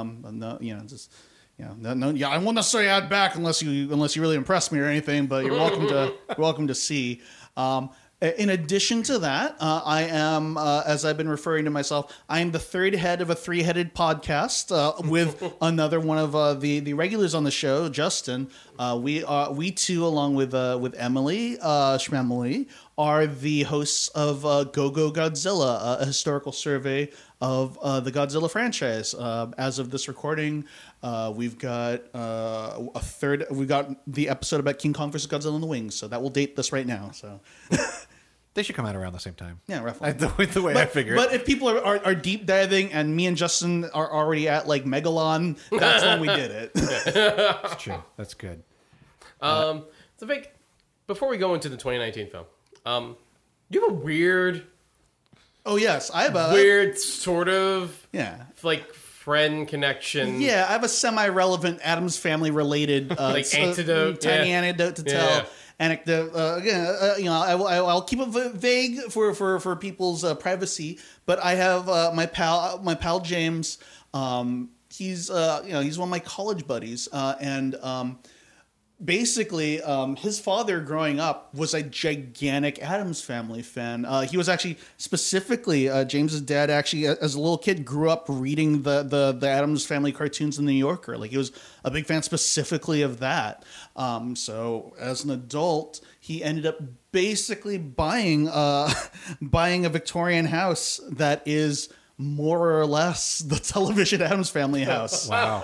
won't necessarily add back unless you really impress me or anything. But you're welcome to see. In addition to that, I am, as I've been referring to myself, I am the third head of a three-headed podcast with another one of the regulars on the show, Justin. We two, along with Emily Schmemily, are the hosts of Go Go Godzilla, a historical survey of the Godzilla franchise. As of this recording, we've got We've got the episode about King Kong versus Godzilla and the Wings, so that will date this right now. So. They should come out around the same time. Yeah, roughly. The way I figure it. But if people are deep diving and me and Justin are already at like Megalon, that's when we did it. That's true. That's good. So Vic, before we go into the 2019 film, you have a weird yes, I have a weird sort of like friend connection. Yeah, I have a semi-relevant Addams Family related anecdote, tiny anecdote to tell. Anecdote again. I'll keep it vague for people's privacy. But I have my pal James. He's he's one of my college buddies, and basically, his father growing up was a gigantic Addams Family fan. He was actually specifically James's dad. Actually, as a little kid, grew up reading the Addams Family cartoons in the New Yorker. Like, he was a big fan specifically of that. So as an adult, he ended up basically buying a Victorian house that is more or less the television Addams Family house. Wow.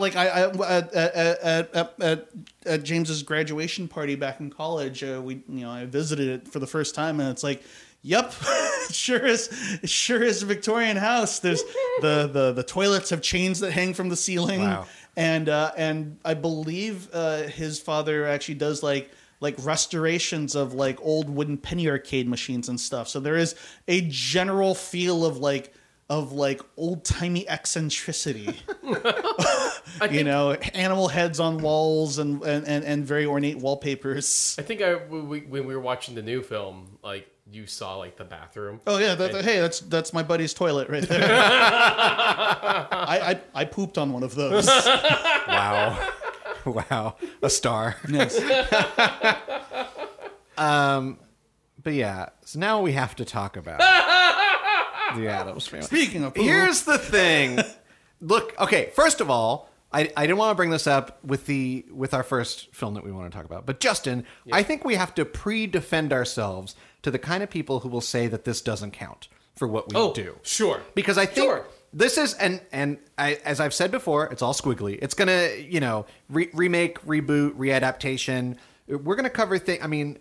At James's graduation party back in college, I visited it for the first time, and it's like, yep, sure is a Victorian house. There's the toilets have chains that hang from the ceiling. Wow. And I believe his father actually does like restorations of like old wooden penny arcade machines and stuff. So there is a general feel of old-timey eccentricity. Animal heads on walls and very ornate wallpapers. I think when we were watching the new film, like, you saw like the bathroom. Oh yeah, hey, that's my buddy's toilet right there. I pooped on one of those. Wow. A star. Yes. But yeah, so now we have to talk about The Addams Family. Speaking of poo. Here's the thing. Look, okay, first of all, I didn't want to bring this up with our first film that we want to talk about. But Justin, I think we have to pre-defend ourselves to the kind of people who will say that this doesn't count for what we do. Sure. Because I think Sure. this is, as I've said before, it's all squiggly. It's going to, remake, reboot, readaptation. We're going to cover things. I mean,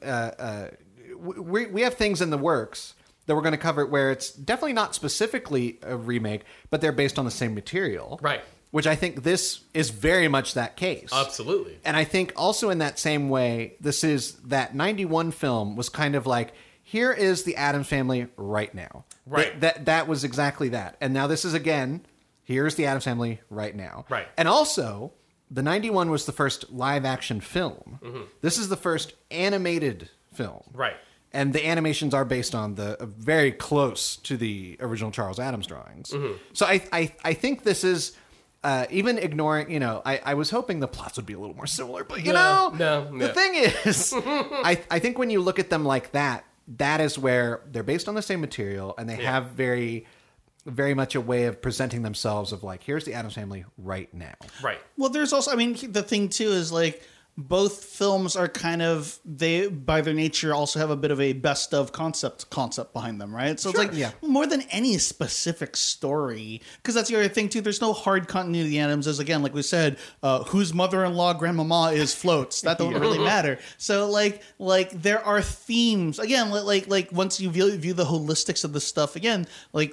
we have things in the works that we're going to cover where it's definitely not specifically a remake, but they're based on the same material. Right. Which I think this is very much that case. Absolutely. And I think also in that same way, that 91 film was kind of like, here is the Addams Family right now. Right. That was exactly that. And now this is again, here's the Addams Family right now. Right. And also, the 91 was the first live action film. Mm-hmm. This is the first animated film. Right. And the animations are based on very close to the original Charles Addams drawings. Mm-hmm. So I think this is, even ignoring, I was hoping the plots would be a little more similar, but the thing is, I think when you look at them like that, that is where they're based on the same material and they have very, very much a way of presenting themselves of like, here's the Addams Family right now. Right. Well, there's also, the thing too is like, both films are kind of, they by their nature also have a bit of a best of concept behind them, right? So it's like more than any specific story, because that's the other thing too. There's no hard continuity of the Addams. As again, like we said, whose mother-in-law grandmama is floats. That don't really matter. So like there are themes again. Like once you view the holistics of the stuff again, like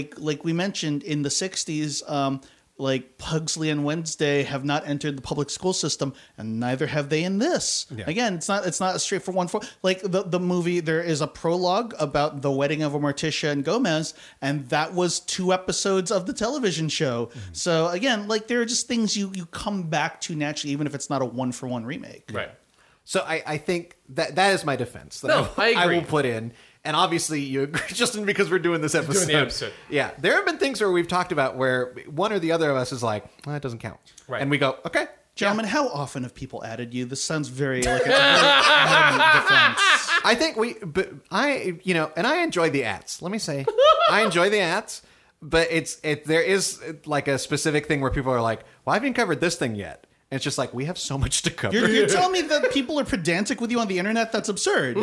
we mentioned in the '60s. Like Pugsley and Wednesday have not entered the public school system, and neither have they in this. Yeah. Again, it's not a straight for one. Like the movie, there is a prologue about the wedding of Morticia and Gomez, and that was 2 episodes of the television show. Mm-hmm. So again, like there are just things you come back to naturally, even if it's not a 1-for-1 remake. Right. So I think that is my defense. I agree. I will put in. And obviously you agree, Justin, because we're doing this episode. Doing the episode. Yeah. There have been things where we've talked about where one or the other of us is like, well, that doesn't count. Right. And we go, okay. Gentlemen, how often have people added you? This sounds very like it's a very adamant defense. I think and I enjoy the ads. Let me say, I enjoy the ads, but there is like a specific thing where people are like, well, I haven't covered this thing yet. And it's just like, we have so much to cover. You're telling me that people are pedantic with you on the internet? That's absurd.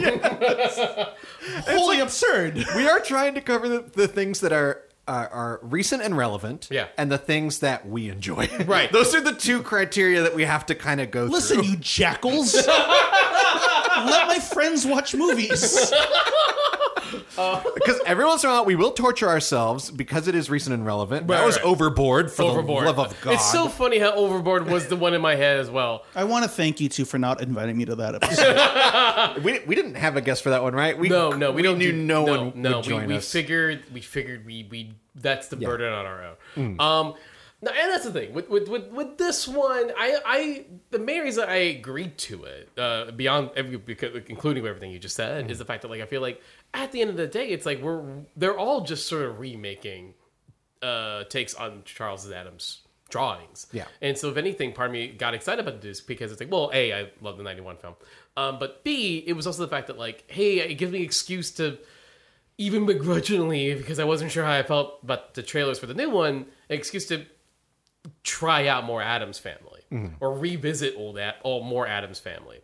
Wholly absurd. We are trying to cover the things that are recent and relevant, and the things that we enjoy. Right. Those are the 2 criteria that we have to kind of go through. Listen, you jackals. Let my friends watch movies. Because every once in a while we will torture ourselves because it is recent and relevant. That was Overboard for the love of God. It's so funny how Overboard was the one in my head as well. I want to thank you two for not inviting me to that episode. we didn't have a guest for that one, right? We don't knew no one would join us. We figured we that's the burden on our own. No, and that's the thing with this one. The main reason I agreed to it, beyond including everything you just said, is the fact that like I feel like at the end of the day, it's like they're all just sort of remaking takes on Charles Addams drawings. Yeah. And so if anything, part of me got excited about this because it's like, well, A, I love the 91 film. But B, it was also the fact that like, hey, it gives me an excuse to, even begrudgingly, because I wasn't sure how I felt about the trailers for the new one, an excuse to try out more Addams Family or revisit more Addams Family,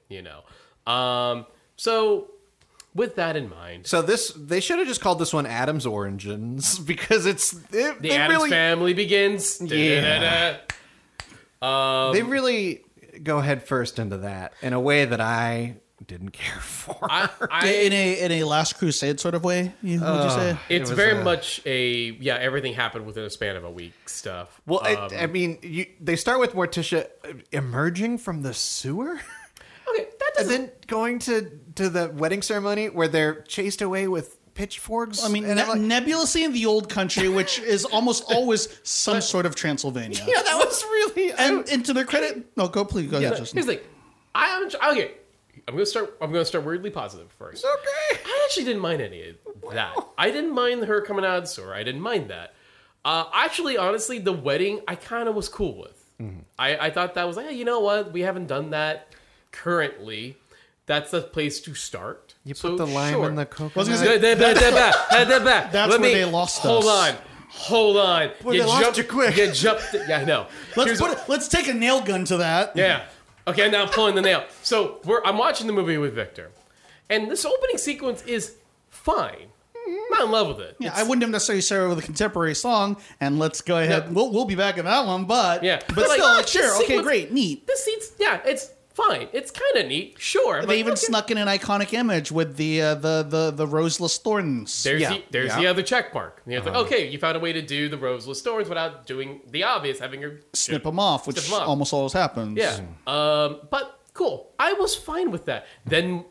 So with that in mind, so they should have just called this one Addams Origins because the Addams Family begins. Yeah. They really go head first into that in a way that I didn't care for. In a Last Crusade sort of way, would you say? It's very much everything happened within a span of a week stuff. Well, they start with Morticia emerging from the sewer. Okay, that doesn't... And then going to the wedding ceremony where they're chased away with pitchforks. I mean, nebulously in the old country, which is almost always some sort of Transylvania. Yeah, that was really... And to their credit... No, go ahead, Justin. Here's the thing. I'm gonna start weirdly positive first. Okay. I actually didn't mind any of that. I didn't mind her coming out of the sewer. I didn't mind that. Actually, honestly, the wedding I kind of was cool with. Mm-hmm. I thought that was like, hey, you know what? We haven't done that currently. that's the place to start. You put the lime in the coconut. I was gonna say, That's where they lost hold us. Hold on. Boy, they lost you quick. You jumped. Yeah, I know. Let's take a nail gun to that. Yeah. Okay, now I'm pulling the nail. So I'm watching the movie with Victor, and this opening sequence is fine. I'm not in love with it. Yeah, I wouldn't have necessarily started with a contemporary song, and let's go ahead. Yeah. We'll be back in that one, but Yeah. but But, like, still, this sure, okay, sequence- great, neat. This scene's it's fine. It's kind of neat. Sure. They even snuck in an iconic image with the roseless thorns. There's Yeah. the other check mark. And it's like, okay, you found a way to do the roseless thorns without doing the obvious, having your Snip them off, which Snip 'em off. almost always happens. Yeah. But cool. I was fine with that. Then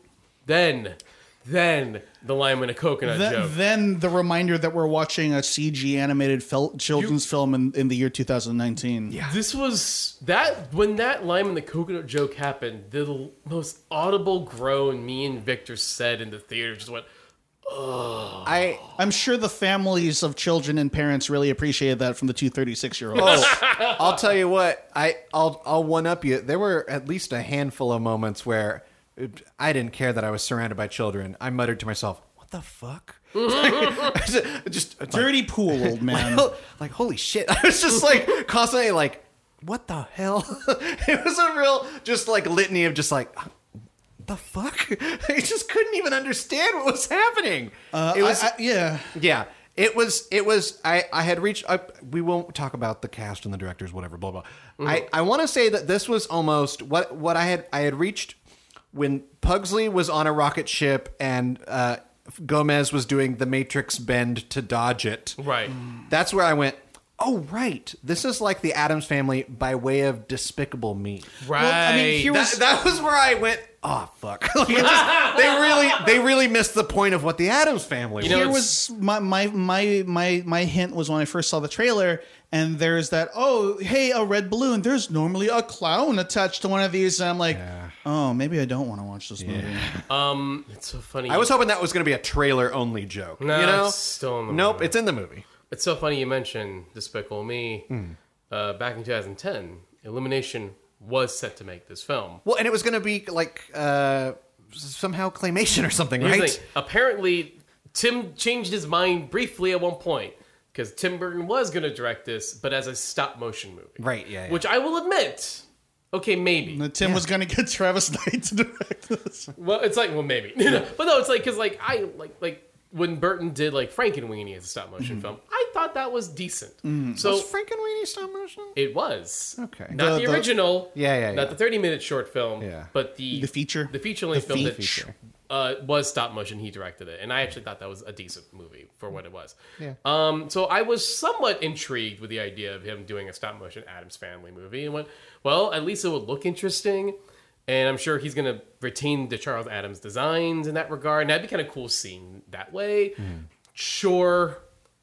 the lime in a coconut joke. Then the reminder that we're watching a CG animated children's film in the year 2019. Yeah. This was when that lime in the coconut joke happened, the most audible groan me and Victor said in the theater just went, I'm sure the families of children and parents really appreciated that from the 236-year-olds. Oh, I'll tell you what. I'll one up you. There were at least a handful of moments where I didn't care that I was surrounded by children. I muttered to myself, "What the fuck?" just Dirty pool, old man. like holy shit! I was just like constantly like, "What the hell?" It was a real just like litany of just like. The fuck? I just couldn't even understand what was happening. It was yeah. yeah. It was. I had reached. We won't talk about the cast and the directors, whatever. Blah blah. I want to say that this was almost what I had reached when Pugsley was on a rocket ship and Gomez was doing the Matrix bend to dodge it. right. That's where I went. Oh right, this is like the Addams Family by way of Despicable Me. Right. Well, I mean, That was where I went. Oh fuck! Like, they really missed the point of what the Addams Family was. You know, Here was my hint was when I first saw the trailer, and there's that, oh, hey, a red balloon. There's normally a clown attached to one of these, and I'm like, oh, maybe I don't want to watch this movie. it's so funny. I was hoping that was going to be a trailer only joke. No, you know? it's still in the Nope, movie. it's in the movie. It's so funny you mentioned Despicable Me. Back in 2010, Illumination was set to make this film. Well, and it was going to be like somehow claymation or something, Here's the right? thing. Apparently, Tim changed his mind briefly at one point because Tim Burton was going to direct this, but as a stop motion movie. Right, yeah. Which I will admit, okay, maybe. Tim was going to get Travis Knight to direct this. Well, it's like, well, maybe. But no, it's like, because like, I like when Burton did like Frankenweenie as a stop motion film, I thought that was decent. So Was Frankenweenie stop motion? it was. Okay. Not the original. Yeah. Not the 30-minute short film. Yeah. But the feature? The feature-length film that feature. was stop motion. He directed it, and I actually thought that was a decent movie for what it was. Yeah. So I was somewhat intrigued with the idea of him doing a stop motion Addams Family movie, and went, well, at least it would look interesting, and I'm sure he's going to retain the Charles Addams designs in that regard, and that'd be kind of cool seeing that way. Sure,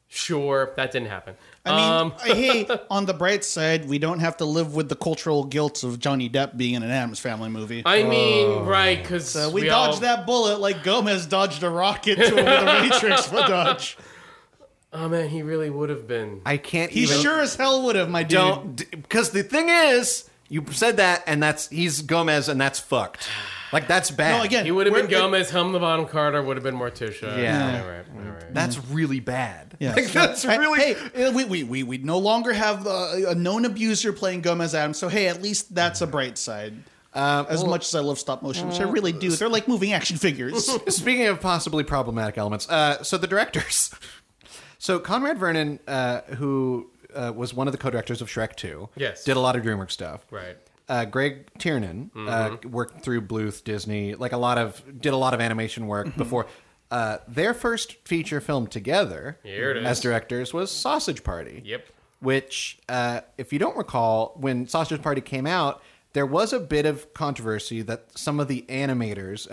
that didn't happen. I mean, hey, on the bright side, we don't have to live with the cultural guilt of Johnny Depp being in an Addams Family movie. I mean, right, because We dodged that bullet like Gomez dodged a rocket to with a Matrix for dodge. Oh man, he really would have been. I can't He even... sure as hell would have, my dude. Because the thing is, you said that, and he's Gomez, and that's fucked. Like, that's bad. No, again, He would have been we're- Gomez, Helm the Bottom Carter would have been Morticia. Yeah. All right. That's really bad. Yeah. Like, that's really... Hey, we no longer have a known abuser playing Gomez Adams, so hey, at least that's a bright side. As much as I love stop motion, which I really do, they're like moving action figures. Speaking of possibly problematic elements, so the directors. So Conrad Vernon, who was one of the co-directors of Shrek 2, Yes. did a lot of DreamWorks stuff. Right. Greg Tiernan worked through Bluth, Disney, like did a lot of animation work before. Their first feature film together Here it is. as directors was Sausage Party. Yep. Which, if you don't recall, when Sausage Party came out, there was a bit of controversy that some of the animators,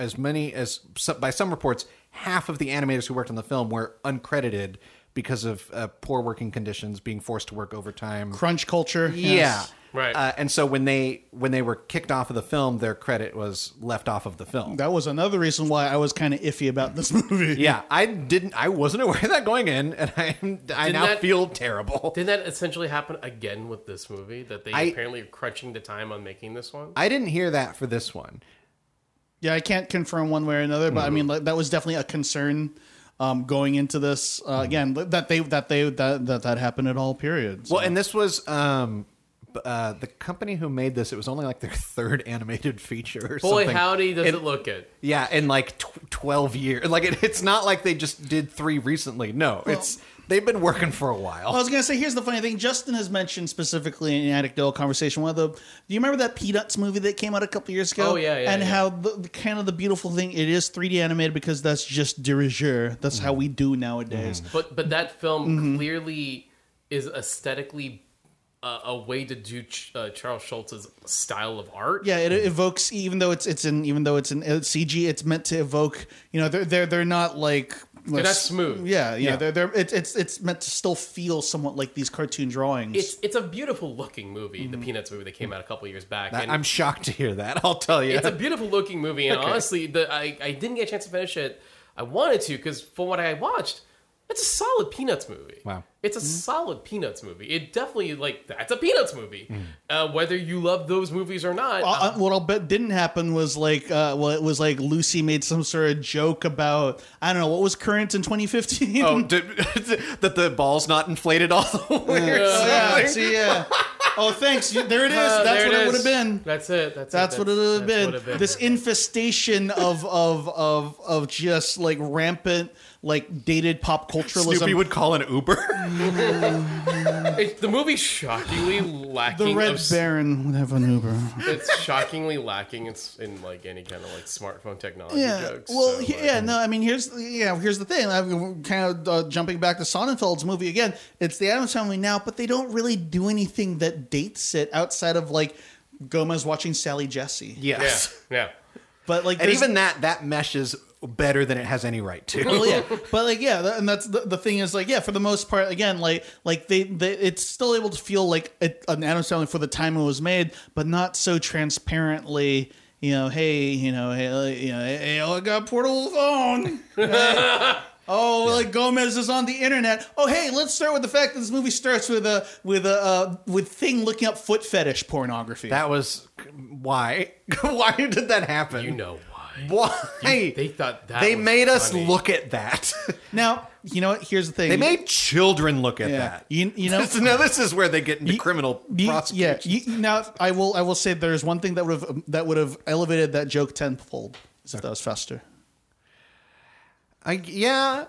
by some reports, half of the animators who worked on the film were uncredited because of poor working conditions, being forced to work overtime. Crunch culture. Yeah. Yes. Right. And so when they were kicked off of the film, their credit was left off of the film. That was another reason why I was kind of iffy about this movie. Yeah, I wasn't aware of that going in, and I now that- feel terrible. Didn't that essentially happen again with this movie? That they apparently are crunching the time on making this one? I didn't hear that for this one. Yeah, I can't confirm one way or another, but I mean that was definitely a concern going into this. Again, that happened at all periods. Well, and this was the company who made this. It was only like their third animated feature or Boy, something. howdy, does it look good? Yeah, in like 12 years. Like it's not like they just did 3 recently. No, they've been working for a while. I was gonna say, here's the funny thing. Justin has mentioned specifically in an anecdotal conversation do you remember that Peanuts movie that came out a couple years ago? Oh, yeah. And how the kind of the beautiful thing, it is 3D animated because that's just de rigueur. That's how we do nowadays. But that film clearly is aesthetically a way to do Charles Schultz's style of art. Yeah, it evokes, even though it's in CG, it's meant to evoke. They're not like. They're not smooth. Yeah. It's meant to still feel somewhat like these cartoon drawings. It's a beautiful looking movie, the Peanuts movie that came out a couple years back. And I'm shocked to hear that. I'll tell you. it's a beautiful looking movie, and honestly, I didn't get a chance to finish it. I wanted to because from what I watched, it's a solid Peanuts movie. Wow. It's a solid Peanuts movie. It definitely, that's a Peanuts movie. Whether you love those movies or not. What I'll bet didn't happen was it was like Lucy made some sort of joke about, I don't know, what was current in 2015? Oh, that the ball's not inflated all the way or something. Yeah. Oh, thanks. There it is. That's what it would have been. That's it. That's what it would have been. This infestation of just like rampant, like dated pop culturalism. Snoopy would call an Uber. The movie's shockingly lacking. The Red Baron would have an Uber. It's shockingly lacking in like any kind of like smartphone technology jokes. Well, so, no. I mean, here's the thing. I'm kind of jumping back to Sonnenfeld's movie again. It's the Addams Family now, but they don't really do anything that dates it outside of like Gomez watching Sally Jesse. Yes. Yeah. But like, And even that meshes better than it has any right to. Well, yeah, but like, yeah, and that's the thing is like, yeah, for the most part, again, like they it's still able to feel like an Addams Family for the time it was made, but not so transparently. Hey, I got a portable phone. Like Gomez is on the internet. Oh, hey, let's start with the fact that this movie starts with Thing looking up foot fetish pornography. That was why. Why did that happen? You know why? Why? They thought that they was made us funny. look at that. Now, you know what? Here's the thing. They made children look at that. You know. Now this is where they get into criminal prosecution. Now I will say there's one thing that would have elevated that joke tenfold. Is if that was Fester. Yeah.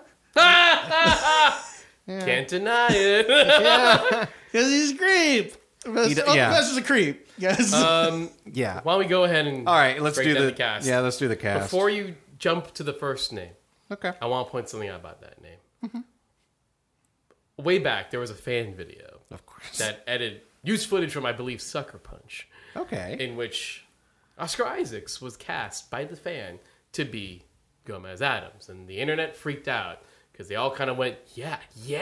Can't deny it. Because he's a creep. Fester's a creep. Yes. Yeah. Why don't we go ahead and All right, let's break do down the cast. Yeah, let's do the cast. Before you jump to the first name, Okay. I want to point something out about that name. Way back, there was a fan video Of course. that used footage from, I believe, Sucker Punch, Okay. in which Oscar Isaacs was cast by the fan to be Gomez Addams, and the internet freaked out because they all kind of went, yeah,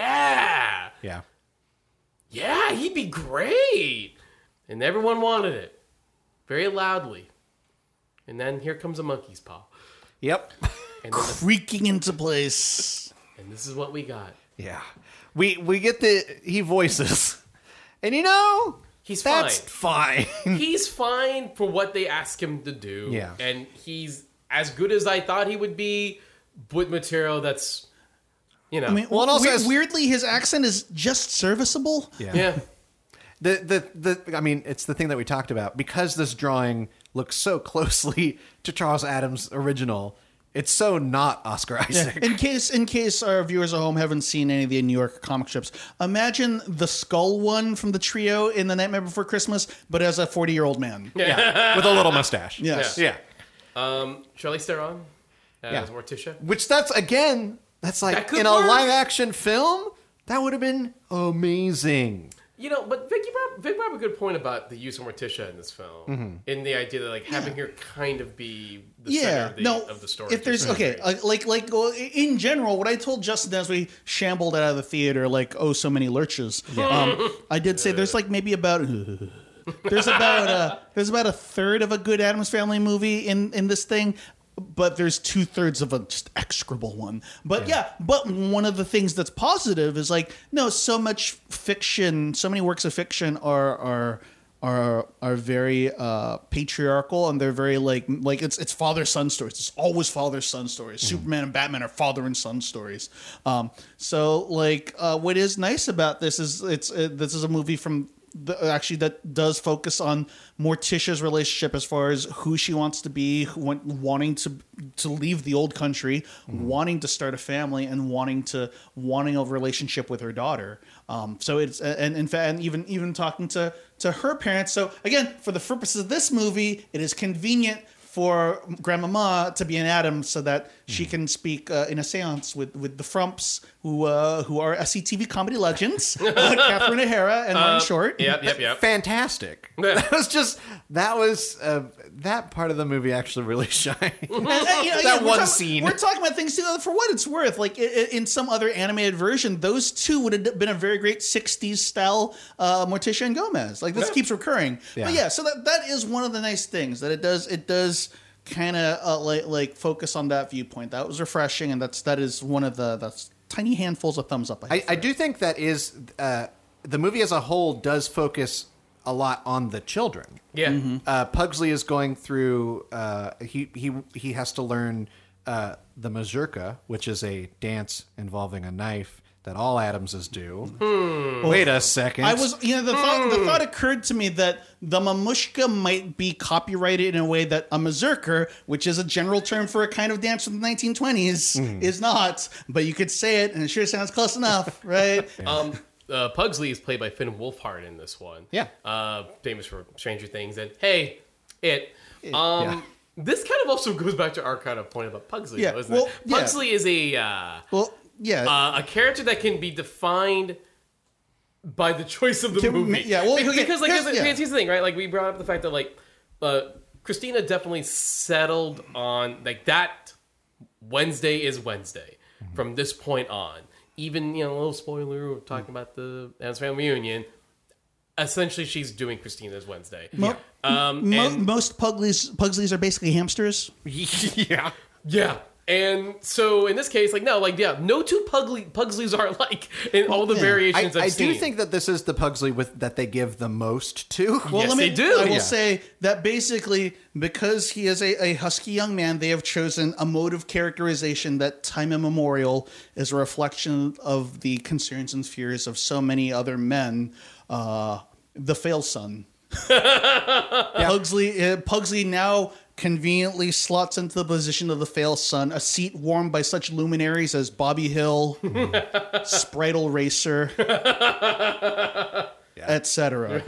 he'd be great, and everyone wanted it very loudly. And then here comes a monkey's paw, Yep. and then Creaking into place. and this is what we got. Yeah. We get he voices. And He's that's fine. He's fine for what they ask him to do. Yeah. And he's as good as I thought he would be with material that's, I mean, Well, and also weirdly, his accent is just serviceable. yeah. I mean, it's the thing that we talked about. Because this drawing looks so closely to Charles Addams' original, it's so not Oscar Isaac. In case our viewers at home haven't seen any of the New York comic strips, imagine the skull one from the trio in The Nightmare Before Christmas, but as a 40-year-old man. Yeah. With a little mustache. Yes. Yeah. Charlize Theron Yeah. as Morticia. Which that's like That could in a work. live action film, that would have been amazing. But Vic brought up a good point about the use of Morticia in this film, in the idea that like having her kind of be the center of the story. If there's in general, what I told Justin as we shambled out of the theater, like so many lurches, I did say there's like maybe about there's about a third of a good Addams Family movie in this thing. But there's 2/3 of a just execrable one. But but one of the things that's positive is like, no, so much fiction, so many works of fiction are are very patriarchal, and they're very like it's father son stories. It's always father son stories. Superman and Batman are father and son stories. So like what is nice about this is this is a movie from actually that does focus on Morticia's relationship as far as who she wants to be, wanting to leave the old country, wanting to start a family, and wanting a relationship with her daughter. So it's and in fact, and even talking to her parents. So again, for the purposes of this movie, it is convenient for Grandmama to be an Atom so that she can speak in a seance with the Frumps, who are SCTV comedy legends, Catherine O'Hara and Martin Short. Yep. Fantastic. That part of the movie actually really shined. That one scene. We're talking about things too, for what it's worth. Like in some other animated version, those two would have been a very great 60s style Morticia and Gomez. Like this keeps recurring. Yeah. But yeah, so that is one of the nice things that it does kind of like focus on that viewpoint. That was refreshing, and that is one of that's tiny handfuls of thumbs up. I do think that is the movie as a whole does focus a lot on the children. Yeah. Pugsley is going through. He has to learn the mazurka, which is a dance involving a knife that all Adamses do. Wait a second. I was, the thought occurred to me that the mamushka might be copyrighted in a way that a mazurka, which is a general term for a kind of dance from the 1920s, is not. But you could say it, and it sure sounds close enough, right? Pugsley is played by Finn Wolfhard in this one. Yeah. Famous for Stranger Things and This kind of also goes back to our kind of point about Pugsley, Yeah, though, isn't well, it? yeah. Pugsley is a character that can be defined by the choice of the movie. Yeah, well, because like here's here's the thing, right? Like we brought up the fact that like Christina definitely settled on like that Wednesday is Wednesday from this point on. Even a little spoiler, we're talking about the Addams Family Reunion. Essentially, she's doing Christina's Wednesday. Most Pugsleys are basically hamsters. Yeah. Yeah. And so in this case, no two Pugsleys are alike in all the variations I've seen. I do think that this is the Pugsley that they give the most to. Well, yes, they do. I will say that basically, because he is a husky young man, they have chosen a mode of characterization that time immemorial is a reflection of the concerns and fears of so many other men. The fail son. Pugsley now conveniently slots into the position of the fail son, a seat warmed by such luminaries as Bobby Hill, Spritel Racer, etc.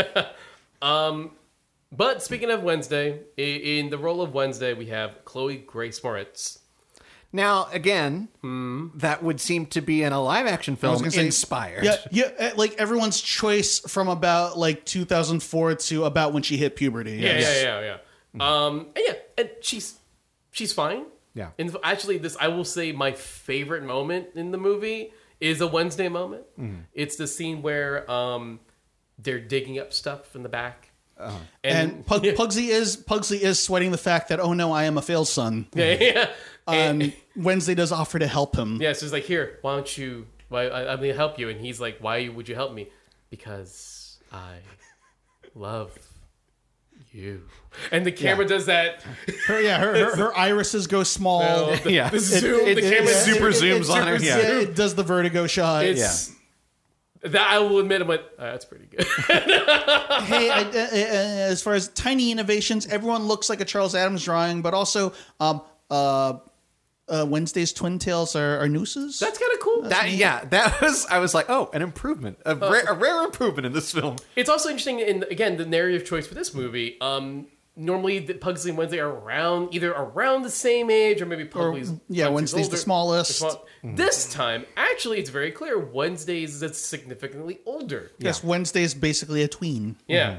But speaking of Wednesday, in the role of Wednesday, we have Chloe Grace Moretz. Now, again, that would seem to be in a live-action film inspired. Yeah, like everyone's choice from about like 2004 to about when she hit puberty. Yeah. And she's fine. Yeah. And actually, I will say my favorite moment in the movie is a Wednesday moment. It's the scene where they're digging up stuff in the back. And Pugsley is sweating the fact that, oh no, I am a fail son. Yeah. And Wednesday does offer to help him. Yeah, so he's like, here, why don't you, I'm going to help you. And he's like, why would you help me? Because I love you. And the camera does that. Her irises go small. The zoom, the camera super zooms on her. Yeah, it does the vertigo shot. That I will admit, I'm like, that's pretty good. Hey, as far as tiny innovations, everyone looks like a Charles Addams drawing, but also Wednesday's twin tails are nooses. That's kind of cool. I was like, oh, an improvement, a rare improvement in this film. It's also interesting, again, the narrative choice for this movie. Normally, the Pugsley and Wednesday are either around the same age, or maybe Pugsley's Wednesday's the smallest. This time, actually, it's very clear Wednesday's is significantly older. Yes, Wednesday's basically a tween. Yeah.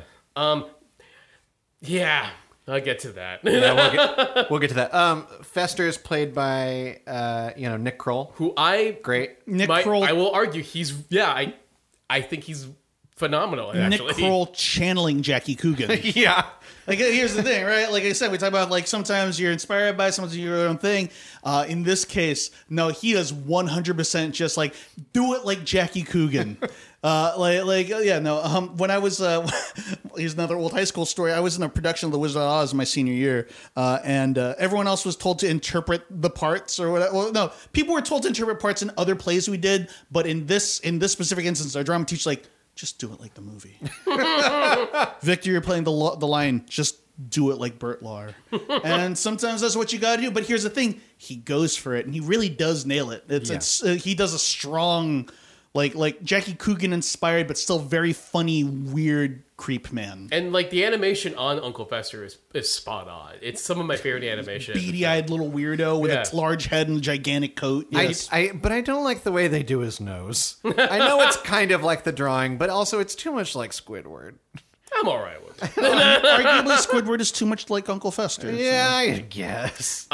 Yeah. I'll get to that. We'll get to that. Fester is played by Nick Kroll, who Kroll. I will argue I think he's phenomenal. Actually. Nick Kroll channeling Jackie Coogan. Yeah. Like, here's the thing, right? Like I said, we talk about like sometimes you're inspired by sometimes your own thing. In this case, no, he is 100% just like do it like Jackie Coogan. When I was here's another old high school story. I was in a production of The Wizard of Oz my senior year, and everyone else was told to interpret the parts or whatever. Well, no, people were told to interpret parts in other plays we did, but in this specific instance, our drama teacher's like, just do it like the movie. Victor, you're playing the line. Just do it like Bert Lahr. And sometimes that's what you got to do. But here's the thing: he goes for it, and he really does nail it. He does a strong, like Jackie Coogan inspired, but still very funny, weird creep man. And like the animation on Uncle Fester is spot on. It's some of my favorite animation. Beady-eyed little weirdo with its large head and gigantic coat. Yes. But I don't like the way they do his nose. I know it's kind of like the drawing, but also it's too much like Squidward. I'm all right with it. Arguably, Squidward is too much like Uncle Fester. Yeah, I guess.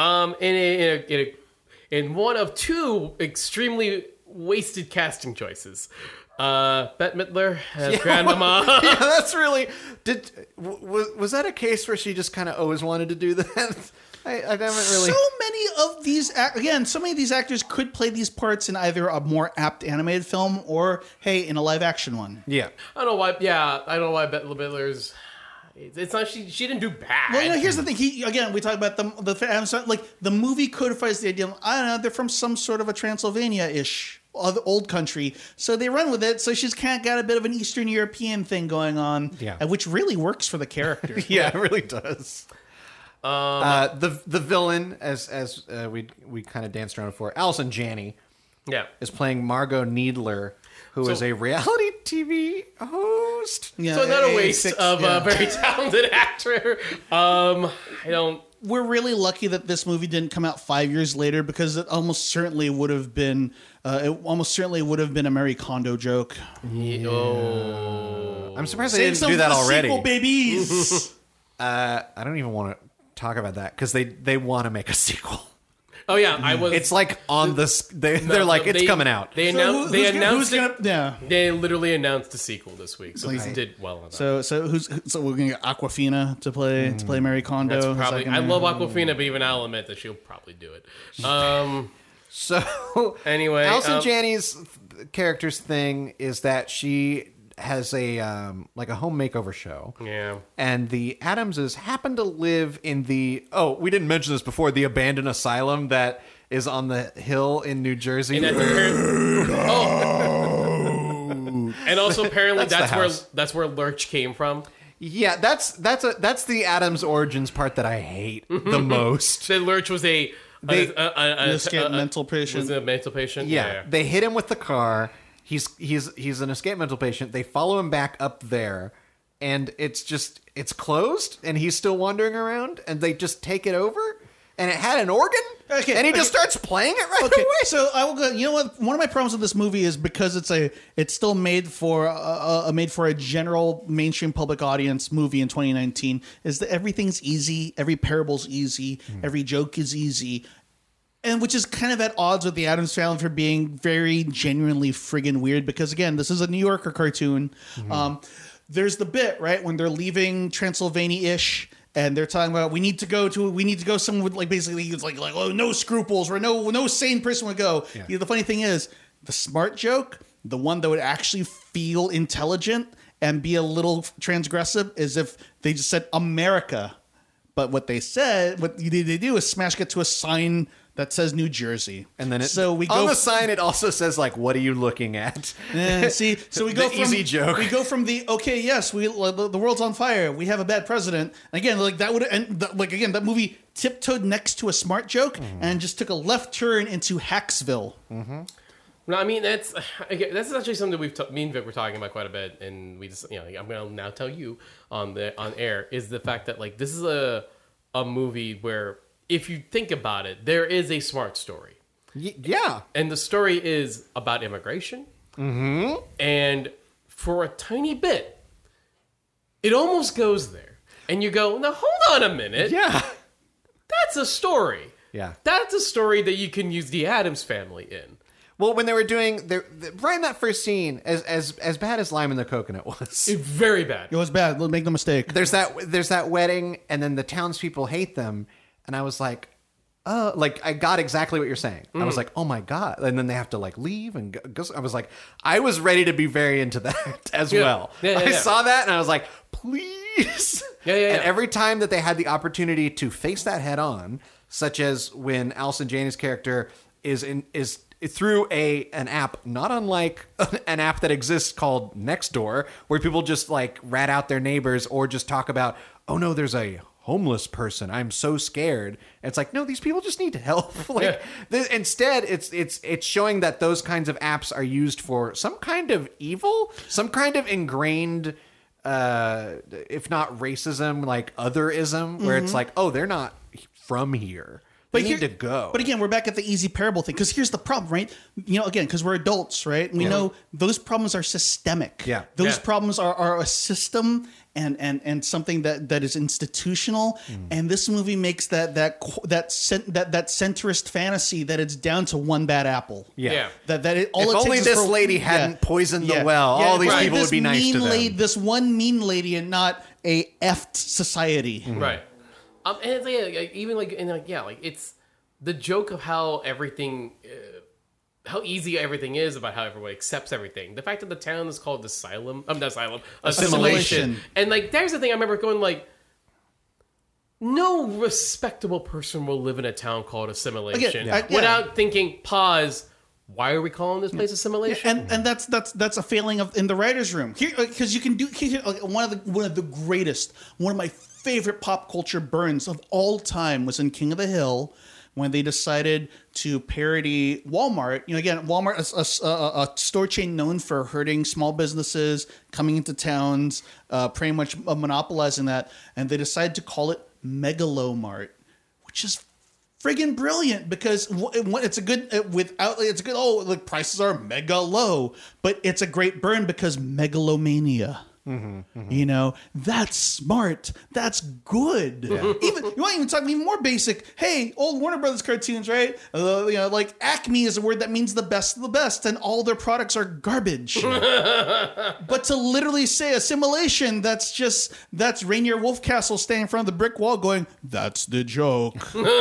In one of two extremely wasted casting choices. Bette Midler as Grandmama. Yeah, that's really... Was that a case where she just kind of always wanted to do that? I haven't really... So many of these... so many of these actors could play these parts in either a more apt animated film or, hey, in a live-action one. Yeah. I don't know why Bette Midler's... It's not... She didn't do bad. Well, here's the thing. We talk about the movie codifies the idea of, I don't know, they're from some sort of a Transylvania-ish old country, so they run with it. So she's kind of got a bit of an Eastern European thing going on, which really works for the character. Yeah, it really does. The villain, as we kind of danced around before, Allison Janney, is playing Margot Needler, who is a reality TV host. Yeah, so not a waste of a very talented actor. We're really lucky that this movie didn't come out 5 years later, because it almost certainly would have been a Marie Kondo joke. Yeah. Oh. I'm surprised they didn't do that already. Sequel, babies. I don't even want to talk about that because they want to make a sequel. Oh yeah, It's like on the. They're like, it's coming out. They announced. They literally announced a sequel this week, so this did well on that. So we're gonna get Awkwafina to play Marie Kondo. That's probably. I love Awkwafina, but even I'll admit that she'll probably do it. So anyway, Allison Janney's character's thing is that she has a like a home makeover show. Yeah. And the Adamses happen to live in the we didn't mention this before, the abandoned asylum that is on the hill in New Jersey. And also apparently that's where Lurch came from. Yeah, that's the Adams origins part that I hate the most. That Lurch was an escaped mental patient. Was a mental patient? Yeah. They hit him with the car. He's an escaped mental patient. They follow him back up there, and it's closed, and he's still wandering around, and they just take it over, and it had an organ, and he just starts playing it right away. So I will go. You know what? One of my problems with this movie is because it's still made for a general mainstream public audience movie in 2019. Is that everything's easy, every parable's easy, every joke is easy. And which is kind of at odds with the Addams Family for being very genuinely friggin' weird, because again, this is a New Yorker cartoon. There's the bit, right, when they're leaving Transylvania-ish, and they're talking about we need to go somewhere with like basically it's like no scruples, where no sane person would go. Yeah. The funny thing is, the smart joke, the one that would actually feel intelligent and be a little transgressive, is if they just said America. But what they do is smash cut to a sign that says New Jersey, and then on the sign it also says like, "What are you looking at?" So we go from easy joke. We go from the the world's on fire. We have a bad president. And again, like that would that movie tiptoed next to a smart joke and just took a left turn into Hacksville. No, I mean that's actually something me and Vic were talking about quite a bit, and we just I'm gonna now tell you on air is the fact that like this is a movie where, if you think about it, there is a smart story. Yeah. And the story is about immigration. And for a tiny bit, it almost goes there. And you go, now hold on a minute. Yeah. That's a story. Yeah. That's a story that you can use the Addams Family in. Well, when they were doing right in that first scene, as bad as Lime in the Coconut was, it's very bad. It was bad. Make no mistake. There's that wedding, and then the townspeople hate them, and I was like, like I got exactly what you're saying. I was like, oh my God. And then they have to like leave and go. I was like, I was ready to be very into that as well. I saw that and I was like, please. And every time that they had the opportunity to face that head on, such as when Allison Janney's character is through an app, not unlike an app that exists called Nextdoor, where people just like rat out their neighbors or just talk about, oh no, there's a homeless person, I'm so scared. And it's like, no, these people just need help. Instead, it's showing that those kinds of apps are used for some kind of evil, some kind of ingrained, if not racism, like otherism, where it's like, oh, they're not from here. They need to go. But again, we're back at the easy parable thing. Because here's the problem, right? Again, because we're adults, right? We know those problems are systemic. Yeah. Those problems are a system and something that is institutional. And this movie makes that centrist fantasy that it's down to one bad apple. Yeah. That if only this lady hadn't poisoned the well, all these people would be nice to them. This one mean lady and not a effed society. Right. And it's it's the joke of how everything, how easy everything is about how everyone accepts everything. The fact that the town is called Assimilation. And like, there's the thing I remember going like, no respectable person will live in a town called Assimilation without thinking, pause. Why are we calling this place Assimilation? And that's a failing in the writers' room here, because you can do one of my favorite pop culture burns of all time was in King of the Hill, when they decided to parody Walmart. Again, Walmart is a store chain known for hurting small businesses, coming into towns, pretty much monopolizing that, and they decided to call it Megalomart, which is friggin' brilliant, because it's a good prices are mega low, but it's a great burn because megalomania. That's smart. That's good. Yeah. You want even talk even more basic. Hey, old Warner Brothers cartoons, right? Like Acme is a word that means the best of the best, and all their products are garbage. But to literally say assimilation, that's Rainier Wolfcastle standing in front of the brick wall, going, "That's the joke."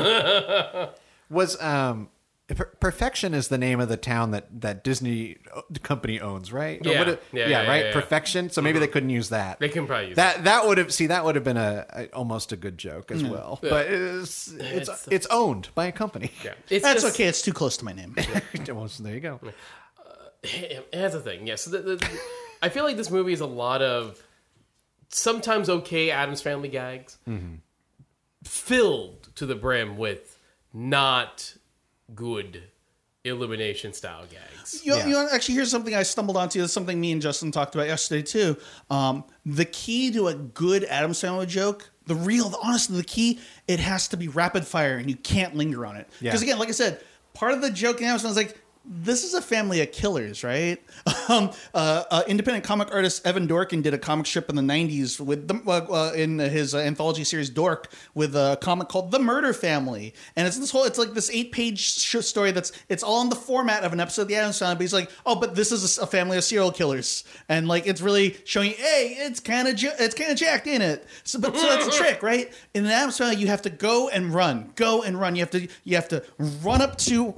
Was Perfection is the name of the town that Disney company owns, right? Yeah. Perfection. So maybe they couldn't use that. They can probably use that. That would have been almost a good joke as well. Yeah. But it's owned by a company. Yeah, that's okay. It's too close to my name. Well, there you go. That's the thing. Yes, I feel like this movie is a lot of sometimes okay Addams Family gags, filled to the brim with not good Illumination style gags. Actually, here's something I stumbled onto. It's something me and Justin talked about yesterday too. The key to a good Addams Family joke, the key, it has to be rapid fire and you can't linger on it. Because again, like I said, part of the joke in Addams Family is like, this is a family of killers, right? Independent comic artist Evan Dorkin did a comic strip in the 90s with in his anthology series Dork, with a comic called The Murder Family. And it's like this 8-page story it's all in the format of an episode of The Addams Family, but he's like, oh, but this is a family of serial killers. And like, it's really showing, hey, it's kind of jacked, ain't it? So that's a trick, right? In The Addams Family, you have to go and run. You have to run up to,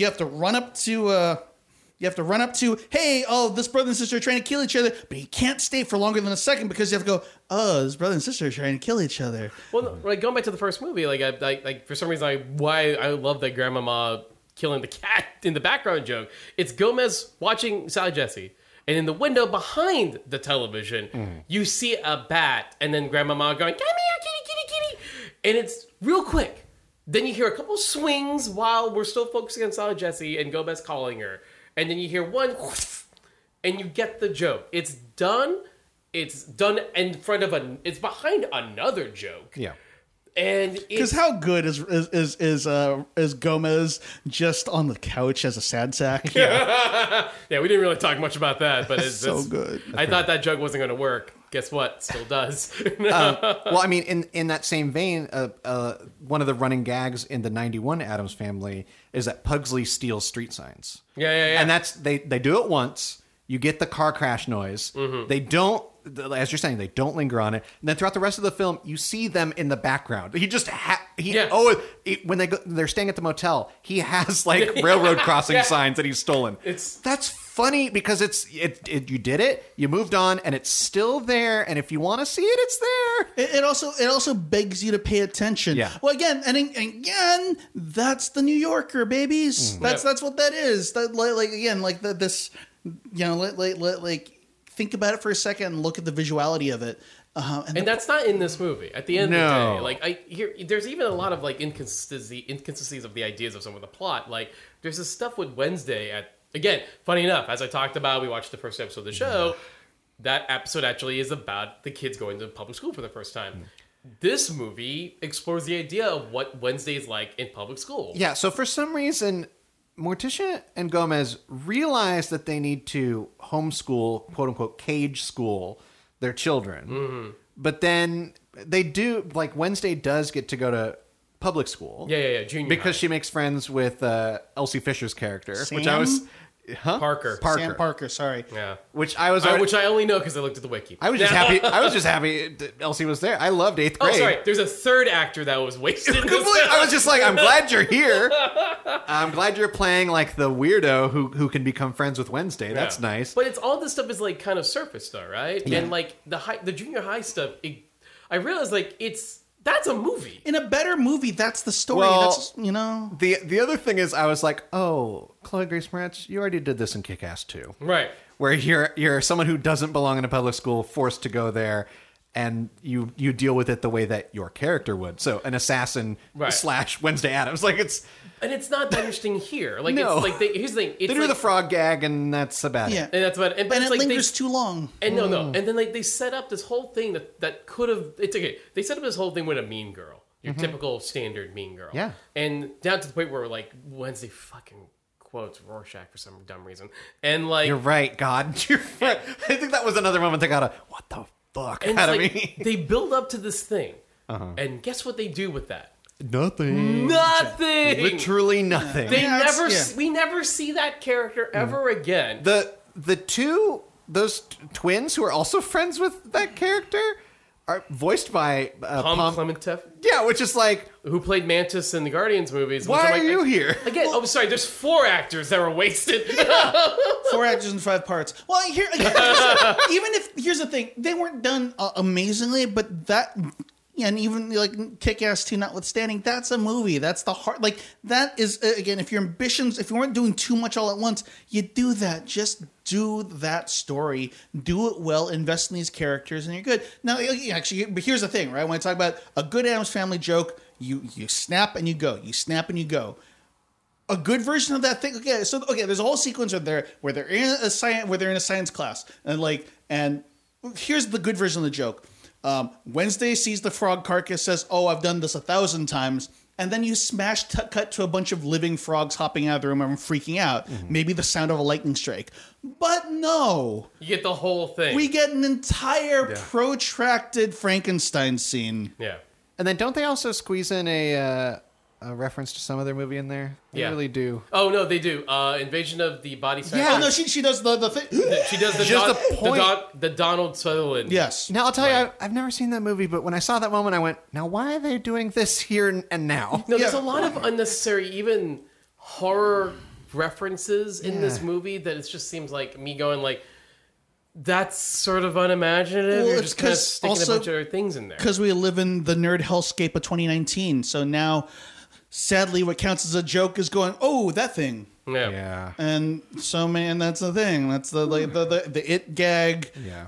hey, oh, this brother and sister are trying to kill each other, but you can't stay for longer than a second because you have to go, oh, this brother and sister are trying to kill each other. Well, like going back to the first movie, like for some reason, why I love that grandmama killing the cat in the background joke. It's Gomez watching Sally Jesse, and in the window behind the television, you see a bat, and then grandmama going, "Come here, kitty, kitty, kitty," and it's real quick. Then you hear a couple swings while we're still focusing on Sally Jesse and Gomez calling her. And then you hear one, and you get the joke. It's done in front of it's behind another joke. Yeah. And because how good is Gomez just on the couch as a sad sack? Yeah, we didn't really talk much about that, but it's so good. I thought that joke wasn't going to work. Guess what? Still does. Well, I mean, in that same vein, one of the running gags in the 91 Addams Family is that Pugsley steals street signs. Yeah. And they do it once. You get the car crash noise. They don't as you're saying, they don't linger on it. And then throughout the rest of the film, you see them in the background. He just when they're staying at the motel, he has like railroad crossing signs that he's stolen. That's funny because you did it, you moved on, and it's still there. And if you want to see it, it's there. It also begs you to pay attention. Yeah. Well, again, that's the New Yorker, babies. That's what that is. Think about it for a second and look at the visuality of it. And that's not in this movie. At the end of the day, there's even a lot of like inconsistencies of the ideas of some of the plot. Like there's this stuff with Wednesday. Again, funny enough, as I talked about, we watched the first episode of the show. That episode actually is about the kids going to public school for the first time. This movie explores the idea of what Wednesday is like in public school. Yeah. So for some reason, Morticia and Gomez realize that they need to homeschool, quote unquote, cage school their children. Mm-hmm. But then they do, like Wednesday does get to go to public school. Yeah, junior because high. she makes friends with Elsie Fisher's character, Sam? which I was... Parker. Sam Parker, sorry. Yeah. Which I was... which I only know because I looked at the wiki. I was just happy. I was just happy that Elsie was there. I loved 8th grade. Oh, sorry. There's a third actor that was wasted. I was just like, I'm glad you're here. I'm glad you're playing like the weirdo who can become friends with Wednesday. That's nice. But it's all this stuff is like kind of surface though, right? Yeah. And like the junior high stuff, I realized like that's a movie. In a better movie, that's the story. Well, that's, The other thing is, I was like, oh, Chloe Grace Moretz, you already did this in Kick-Ass 2. Right. Where you're someone who doesn't belong in a public school, forced to go there, and you deal with it the way that your character would. So an assassin / Wednesday Addams. Like and it's not that interesting here. Like no. It's like here's the thing. They do the frog gag, and that's about it. And that's about it. But it lingers too long. And no. And then like they set up this whole thing that could have. It's okay. They set up this whole thing with a mean girl. Your typical standard mean girl. Yeah. And down to the point where like Wednesday fucking quotes Rorschach for some dumb reason. And like you're right, God. You're right. I think that was another moment they got a what the fuck out of me. They build up to this thing. And guess what they do with that? Nothing. Literally nothing. We never see that character ever again. Those twins who are also friends with that character are voiced by Pom Klementieff. Yeah, which is like who played Mantis in the Guardians movies. Why are you here again? Sorry. There's 4 actors that were wasted. 4 actors in 5 parts. Well, here again, even if here's the thing, they weren't done amazingly, but that. Yeah, and even like Kick-Ass 2 notwithstanding, that's a movie. That's the heart. Like that is again, if your ambitions, if you weren't doing too much all at once, you do that. Just do that story, do it well, invest in these characters, and you're good. Now, actually, but here's the thing, right? When I talk about a good Addams Family joke, you snap and you go. You snap and you go. A good version of that thing. There's a whole sequence where they're in a science class, and here's the good version of the joke. Wednesday sees the frog carcass, says, "Oh, I've done this 1,000 times," and then you cut to a bunch of living frogs hopping out of the room and freaking out. Maybe the sound of a lightning strike, but no, you get the whole thing. We get an entire protracted Frankenstein scene. Yeah, and then don't they also squeeze in a reference to some other movie in there? They really do. Oh no, they do. Invasion of the Body Snatchers. Yeah, no, she does the thing. She does the Donald Sutherland. Yes. Now I'll tell you, I've never seen that movie, but when I saw that moment, I went, "Now why are they doing this here and now?" No, there's a lot of unnecessary, even horror references in this movie that it just seems like me going like, that's sort of unimaginative. You're just kind of sticking a bunch of other things in there. Because we live in the nerd hellscape of 2019, so now. Sadly, what counts as a joke is going, "Oh, that thing." Yeah. And so, man, that's the thing. That's the it gag. Yeah.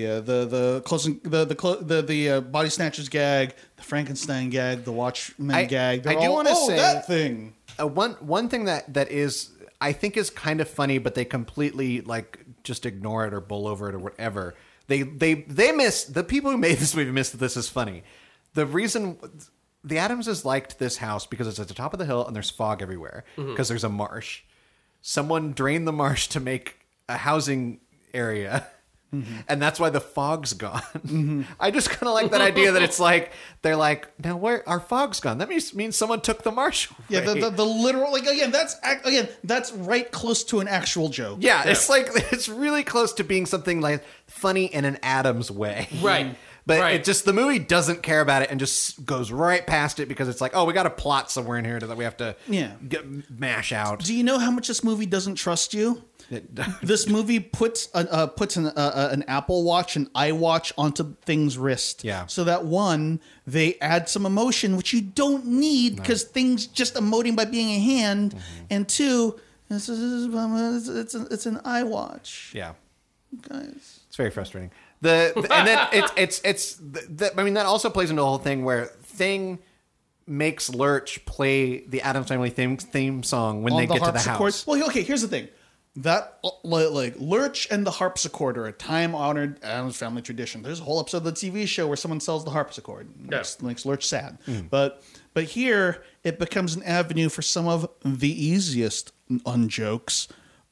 The body snatchers gag, the Frankenstein gag, the Watchmen gag. I do want to say that thing. One thing that is I think is kind of funny, but they completely like just ignore it or bull over it or whatever. They miss the people who made this movie miss that this is funny. The reason. The Addamses liked this house because it's at the top of the hill and there's fog everywhere because there's a marsh. Someone drained the marsh to make a housing area and that's why the fog's gone. I just kind of like that idea that it's like they're like, now where our fog's gone? That means someone took the marsh away. Yeah, the literal, like, that's right close to an actual joke. Yeah, it's like it's really close to being something like funny in an Addams way. Right. But it just, the movie doesn't care about it and just goes right past it because it's like, oh, we got a plot somewhere in here that we have to mash out. Do you know how much this movie doesn't trust you? This movie puts an Apple Watch, an iWatch onto things' wrist. Yeah. So that one, they add some emotion, which you don't need because things just emoting by being a hand. And two, it's an iWatch. Yeah. Guys. It's very frustrating. And then I mean, that also plays into the whole thing where Thing makes Lurch play the Addams Family theme song when they get to the house. Well, okay, here's the thing. That, like, Lurch and the harpsichord are a time-honored Addams Family tradition. There's a whole episode of the TV show where someone sells the harpsichord. Makes Lurch sad. But here, it becomes an avenue for some of the easiest unjokes.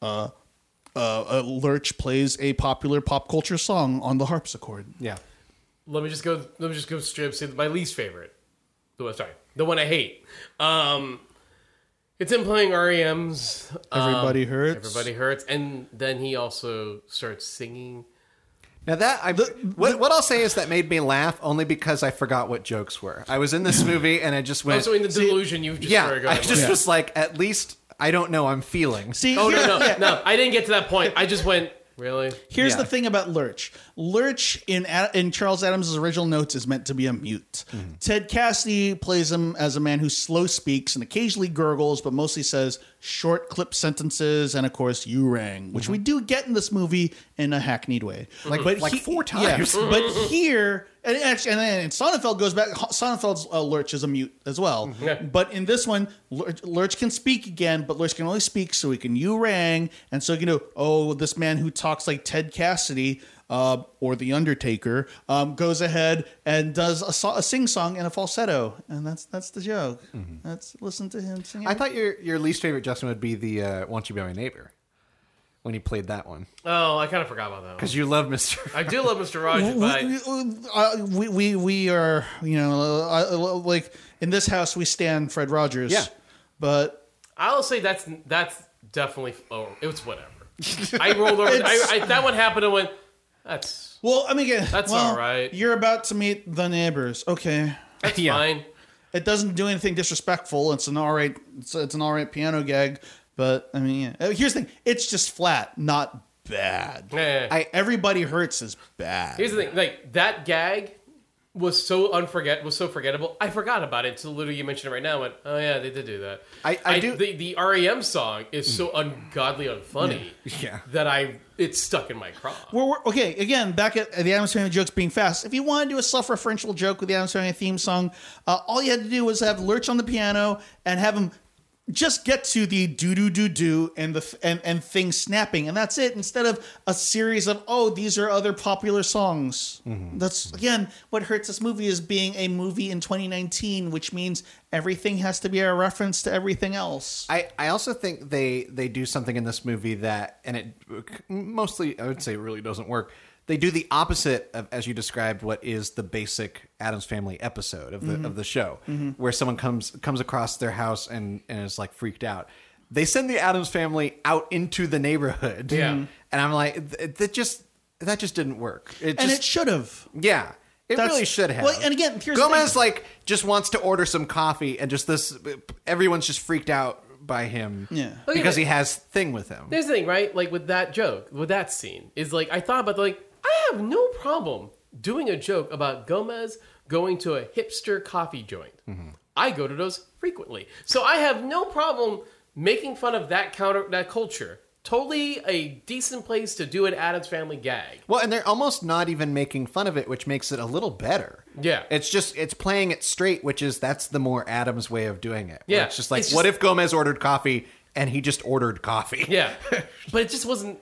Lurch plays a popular pop culture song on the harpsichord. Yeah. Let me just go straight up. Say my least favorite. The one I hate. It's him playing REM's Everybody Hurts. Everybody Hurts, and then he also starts singing. Now what I'll say is that made me laugh only because I forgot what jokes were. I was in this movie and I just went. Also in the delusion you've just started going. I just was like, at least I don't know I'm feeling. See, no, I didn't get to that point. I just went, really? Here's the thing about Lurch. Lurch in Charles Addams' original notes is meant to be a mute. Ted Cassidy plays him as a man who slow speaks and occasionally gurgles, but mostly says short clip sentences and, of course, you rang, which we do get in this movie in a hackneyed way. Like 4 times. Yeah, but here, and then Sonnenfeld goes back. Sonnenfeld's Lurch is a mute as well. But in this one, Lurch can speak again, but Lurch can only speak so he can you rang, and so you know, oh, this man who talks like Ted Cassidy or The Undertaker goes ahead and does a sing song in a falsetto, and that's the joke. Let's listen to him sing. I thought your least favorite, Justin, would be the "Won't You Be My Neighbor" when he played that one. Oh, I kind of forgot about that one. Because you love Mr. I do love Mr. Rogers, but we are, you know, like in this house we stand Fred Rogers. Yeah, but I'll say that's definitely. Oh, it was whatever. I rolled over. That one happened and went. Well, I mean, that's all right. You're about to meet the neighbors. Okay, that's fine. It doesn't do anything disrespectful. It's an all right. It's an all right piano gag. But I mean, here's the thing. It's just flat, not bad. Yeah. Everybody Hurts is bad. Here's the thing. Like that gag was so forgettable. I forgot about it until literally you mentioned it right now. I went, oh yeah, they did do that. I do. The REM song is so ungodly unfunny that it stuck in my craw. Okay, again, back at the Addams Family jokes being fast. If you want to do a self-referential joke with the Addams Family theme song, all you had to do was have Lurch on the piano and have him just get to the do and things snapping, and that's it. Instead of a series of these are other popular songs. That's again what hurts this movie is being a movie in 2019, which means everything has to be a reference to everything else. I also think they do something in this movie that, and it mostly I would say really doesn't work. They do the opposite of, as you described, what is the basic Addams Family episode of the show, where someone comes across their house and is like freaked out. They send the Addams Family out into the neighborhood, and I'm like, that just didn't work. It should have. Yeah, it really should have. Well, and again, here's Gomez just wants to order some coffee, and everyone's just freaked out by him because he has Thing with him. There's the thing, right? Like with that joke, with that scene, is like I thought about I have no problem doing a joke about Gomez going to a hipster coffee joint. I go to those frequently. So I have no problem making fun of that culture. Totally a decent place to do an Addams Family gag. Well, and they're almost not even making fun of it, which makes it a little better. Yeah. It's playing it straight, that's the more Addams way of doing it. Yeah. It's just like, what if Gomez ordered coffee and he just ordered coffee? Yeah. But it just wasn't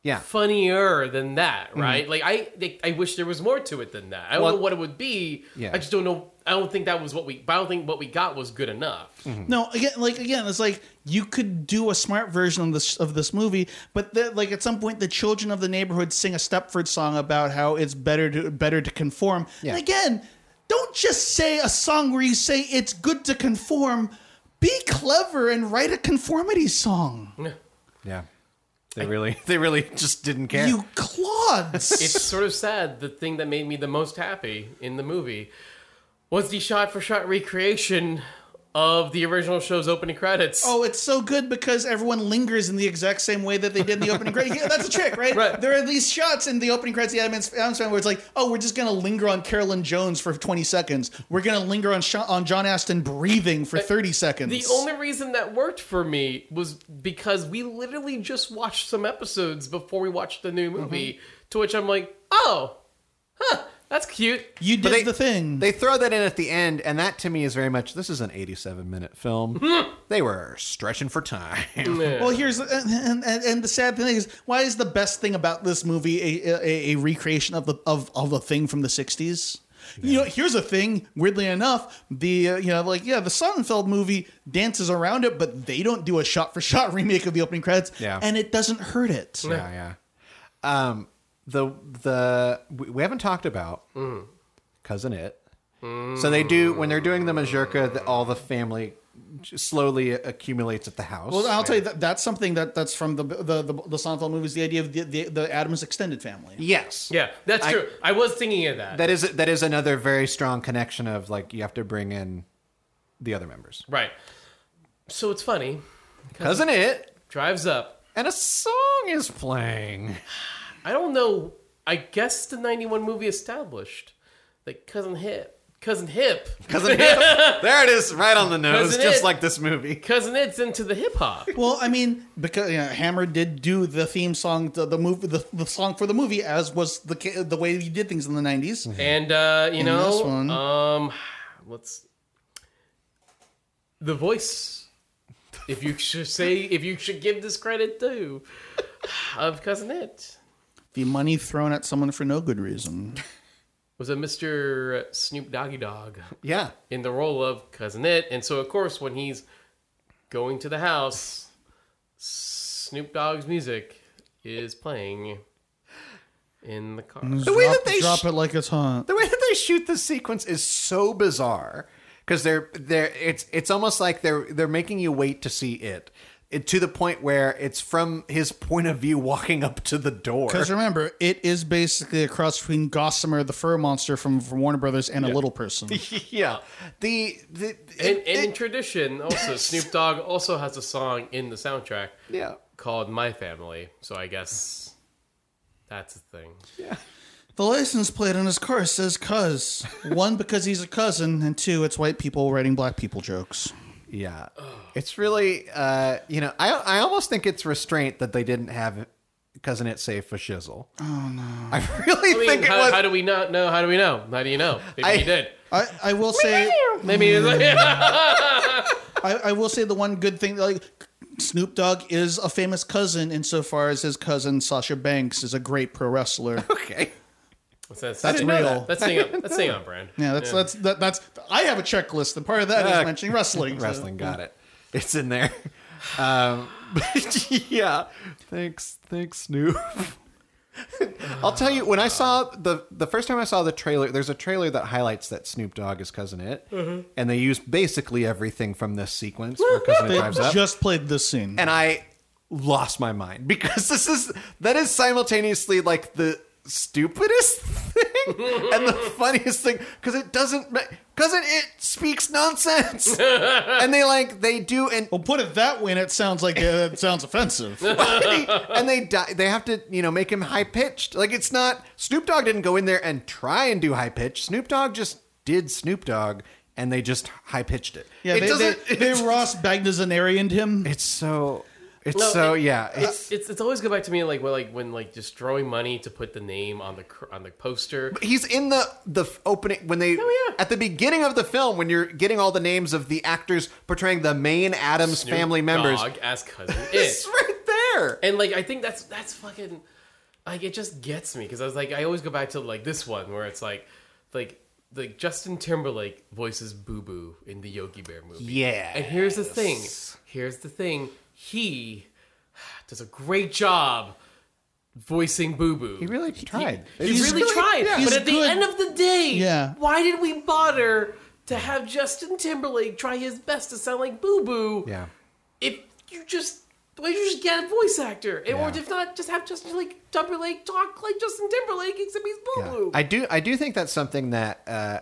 funnier than that, right? Like I wish there was more to it than that. I don't know what it would be. Yeah. I just don't know. I don't think that was what we. But I don't think what we got was good enough. No, again, it's like you could do a smart version of this movie, but like at some point, the children of the neighborhood sing a Stepford song about how it's better to conform. Yeah. And again, don't just say a song where you say it's good to conform. Be clever and write a conformity song. Yeah. They really just didn't care. You clods. It's sort of sad. The thing that made me the most happy in the movie was the shot-for-shot recreation of the original show's opening credits. Oh, it's so good because everyone lingers in the exact same way that they did in the opening credits. Yeah, that's a trick, right? Right. There are these shots in the opening credits of the Addams Family where it's like, oh, we're just going to linger on Carolyn Jones for 20 seconds. We're going to linger on John Astin breathing for 30 seconds. The only reason that worked for me was because we literally just watched some episodes before we watched the new movie, to which I'm like, oh, that's cute. You did the thing. They throw that in at the end, and that to me is very much, this is an 87-minute film. They were stretching for time. Well, here's and the sad thing is, why is the best thing about this movie a recreation of a thing from the 60s? Yeah. You know, here's a thing. Weirdly enough, the the Sonnenfeld movie dances around it, but they don't do a shot-for-shot remake of the opening credits, and it doesn't hurt it. Yeah. We haven't talked about Cousin It. So they do, when they're doing the Mazurka, all the family slowly accumulates at the house. Well, I'll tell you that's something that's from the Sonnenfeld movies. The idea of the Addams extended family. Yes. Yeah, that's true. I was thinking of that. That is another very strong connection of like you have to bring in the other members. Right. So it's funny. Cousin It drives up, and a song is playing. I don't know. I guess the 91 movie established that Cousin Hip. There it is, right on the nose, Cousin just It. like this movie. Cousin It's into the hip hop. Well, I mean, because Hammer did do the theme song, the song for the movie, as was the way he did things in the 90s. And this one. let's the voice. If you should give this credit to of Cousin It. The money thrown at someone for no good reason. Was a Mr. Snoop Doggy Dogg. Yeah. In the role of Cousin It. And so, of course, when he's going to the house, Snoop Dogg's music is playing in the car. The way that they drop it like it's hot. The way that they shoot this sequence is so bizarre because it's almost like they're making you wait to see it. To the point where it's from his point of view walking up to the door. Because remember, it is basically a cross between Gossamer, the fur monster from Warner Brothers, and a little person. Yeah. In tradition, also, Snoop Dogg also has a song in the soundtrack called My Family. So I guess that's the thing. Yeah. The license plate on his car says cuz. One, because he's a cousin, and two, it's white people writing black people jokes. Yeah. It's really, I almost think it's restraint that they didn't have Cousin It say for shizzle. Oh, no. I think it was. How do we not know? How do we know? How do you know? Maybe he did. I will say... Maybe I will say the one good thing, like, Snoop Dogg is a famous cousin insofar as his cousin Sasha Banks is a great pro wrestler. Okay. That's real. That's staying on brand. Yeah, that's. I have a checklist, and part of that is mentioning wrestling. Wrestling, got it. It's in there. Yeah. Thanks, Snoop. I'll tell you, when I saw the first time I saw the trailer, there's a trailer that highlights that Snoop Dogg is Cousin It, and they use basically everything from this sequence where Cousin It drives up. Just played this scene, and I lost my mind because that is simultaneously like the stupidest thing and the funniest thing because it speaks nonsense and they do and well, put it that way and it sounds like it sounds offensive. And they have to make him high pitched. Like, it's not, Snoop Dogg didn't go in there and try and do high pitch. Snoop Dogg just did Snoop Dogg and they just high pitched it. Yeah, they Ross Bagnazzarian'd him. It's always go back to me when just throwing money to put the name on the poster. He's in the opening when they at the beginning of the film when you're getting all the names of the actors portraying the main Addams Snoop family members. Dogg as Cousin It. It's right Sure. And like I think that's fucking like it just gets me because I was like I always go back to like this one where it's like Justin Timberlake voices Boo Boo in the Yogi Bear movie. Yeah. And here's the thing. He does a great job voicing Boo Boo. He really tried. He really tried. yeah. But He's at the good. end of the day, Yeah. why did we bother to have Justin Timberlake try his best to sound like Boo Boo? Yeah. If you just why don't you just get a voice actor, or Yeah. if not, just have Justin Timberlake talk like Justin Timberlake, except he's Boo Yeah. Boo. I do think that's something that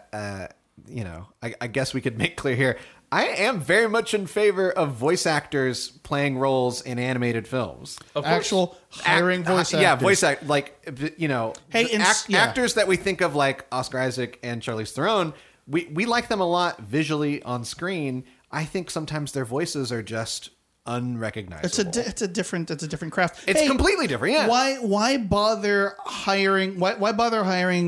I guess we could make clear here. I am very much in favor of voice actors playing roles in animated films. Of course. Actual hiring voice actors. Yeah, voice act like Hey, yeah. actors that we think of like Oscar Isaac and Charlize Theron. We like them a lot visually on screen. I think sometimes their voices are just unrecognizable. It's a different craft. It's completely different. Yeah. Why bother hiring? Why bother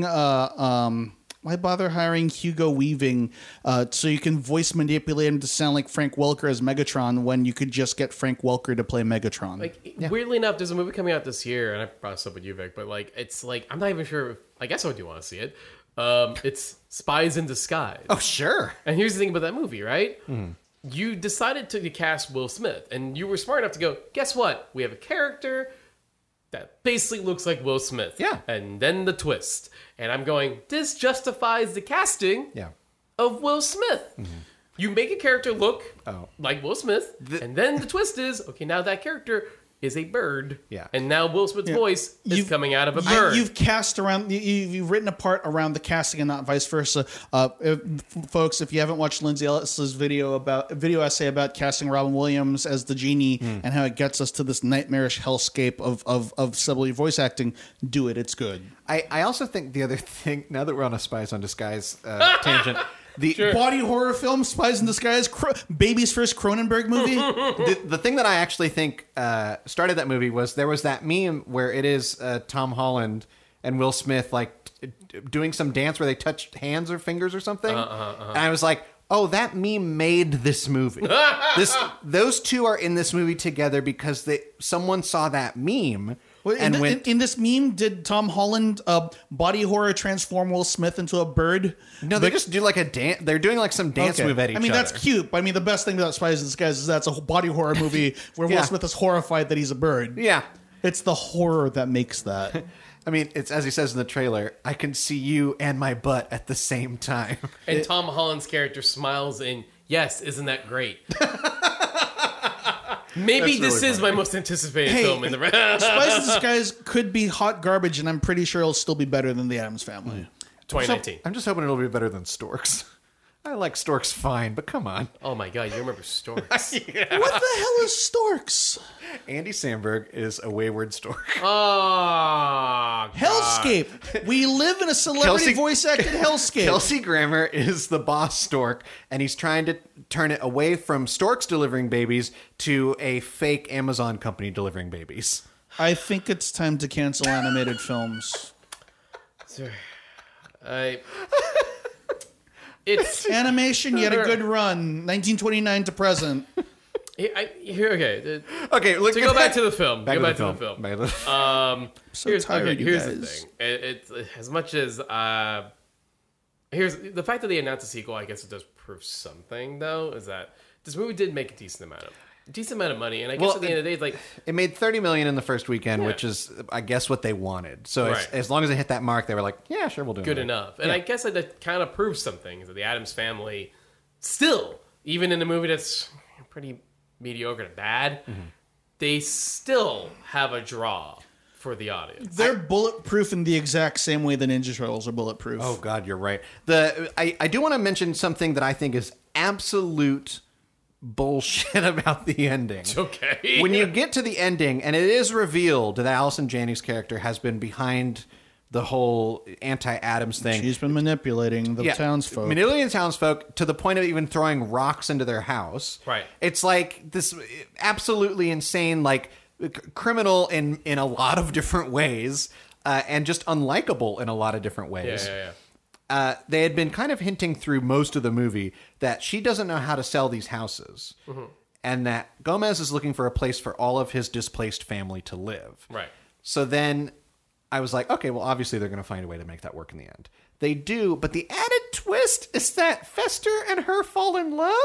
hiring Hugo Weaving so you can voice manipulate him to sound like Frank Welker as Megatron when you could just get Frank Welker to play Megatron? Weirdly enough, there's a movie coming out this year, and I brought this up with you, Vic, but like it's like I'm not even sure. I guess I do want to see it. It's Spies in Disguise. Oh, sure. And here's the thing about that movie, right? You decided to cast Will Smith, and you were smart enough to go, guess what? We have a character that basically looks like Will Smith. Yeah. And then the twist. And I'm going, this justifies the casting Yeah. of Will Smith. You make a character look Oh. like Will Smith, and then the twist is, okay, now that character is a bird. Yeah. And now Will Smith's voice is coming out of a bird. You've cast around. You've written a part around the casting and not vice versa. Folks, if you haven't watched Lindsay Ellis's video essay about casting Robin Williams as the genie and how it gets us to this nightmarish hellscape of celebrity voice acting, do it. It's good. I also think the other thing, now that we're on a Spies on Disguise tangent, the Body horror film, Spies in Disguise, baby's first Cronenberg movie. the thing that I actually think started that movie was there was that meme where it is Tom Holland and Will Smith like doing some dance where they touch hands or fingers or something, and I was like, oh, that meme made this movie. Those two are in this movie together because someone saw that meme. Well, in this meme, did Tom Holland body horror transform Will Smith into a bird? No, they just do like a dance. They're doing like some dance move at each other. I mean, that's cute. But I mean, the best thing about Spies in Disguise is that's a body horror movie where Will Smith is horrified that he's a bird. Yeah. It's the horror that makes that. I mean, it's as he says in the trailer, I can see you and my butt at the same time. And Tom Holland's character smiles in, yes, isn't that great? Maybe That's this really is my most anticipated film in the Spies in Disguise could be hot garbage, and I'm pretty sure it'll still be better than The Addams Family. 2019. I'm just hoping it'll be better than Storks. I like Storks fine, but come on. Oh my god, you remember Storks? What the hell is Storks? Andy Samberg is a wayward stork. Oh, God. Hellscape. We live in a celebrity voice acted hellscape. Kelsey Grammer is the boss stork, and he's trying to turn it away from storks delivering babies to a fake Amazon company delivering babies. I think it's time to cancel animated films. It's Animation, yet a good run. 1929 to present. okay. Okay, look, To go back to the film. Back Go to back the to the film. film. Back to the film. So Here's tired, you the guys. thing. It's as much as here's the fact that they announced a sequel. I guess it does prove something, though, is that this movie did make a decent amount of money, and I guess Well, at the end of the day, it's like It made $30 million in the first weekend, Yeah. which is, I guess, what they wanted. So Right. as long as they hit that mark, they were like, "Yeah, sure, we'll do it." good enough. And I guess that kind of proves something is that the Addams Family still, even in a movie that's pretty mediocre to bad, they still have a draw for the audience. They're bulletproof in the exact same way the Ninja Turtles are bulletproof. Oh God, you're right. I do want to mention something that I think is absolute bullshit about the ending. Okay. When you get to the ending, and it is revealed that Allison Janney's character has been behind the whole anti-Addams thing. She's been manipulating the townsfolk. Manipulating townsfolk to the point of even throwing rocks into their house. Right. It's like this absolutely insane, like criminal in a lot of different ways, and just unlikable in a lot of different ways. Yeah. They had been kind of hinting through most of the movie that she doesn't know how to sell these houses. and that Gomez is looking for a place for all of his displaced family to live. Right. So then I was like, okay, well, obviously they're going to find a way to make that work in the end. They do, but the added twist is that Fester and her fall in love?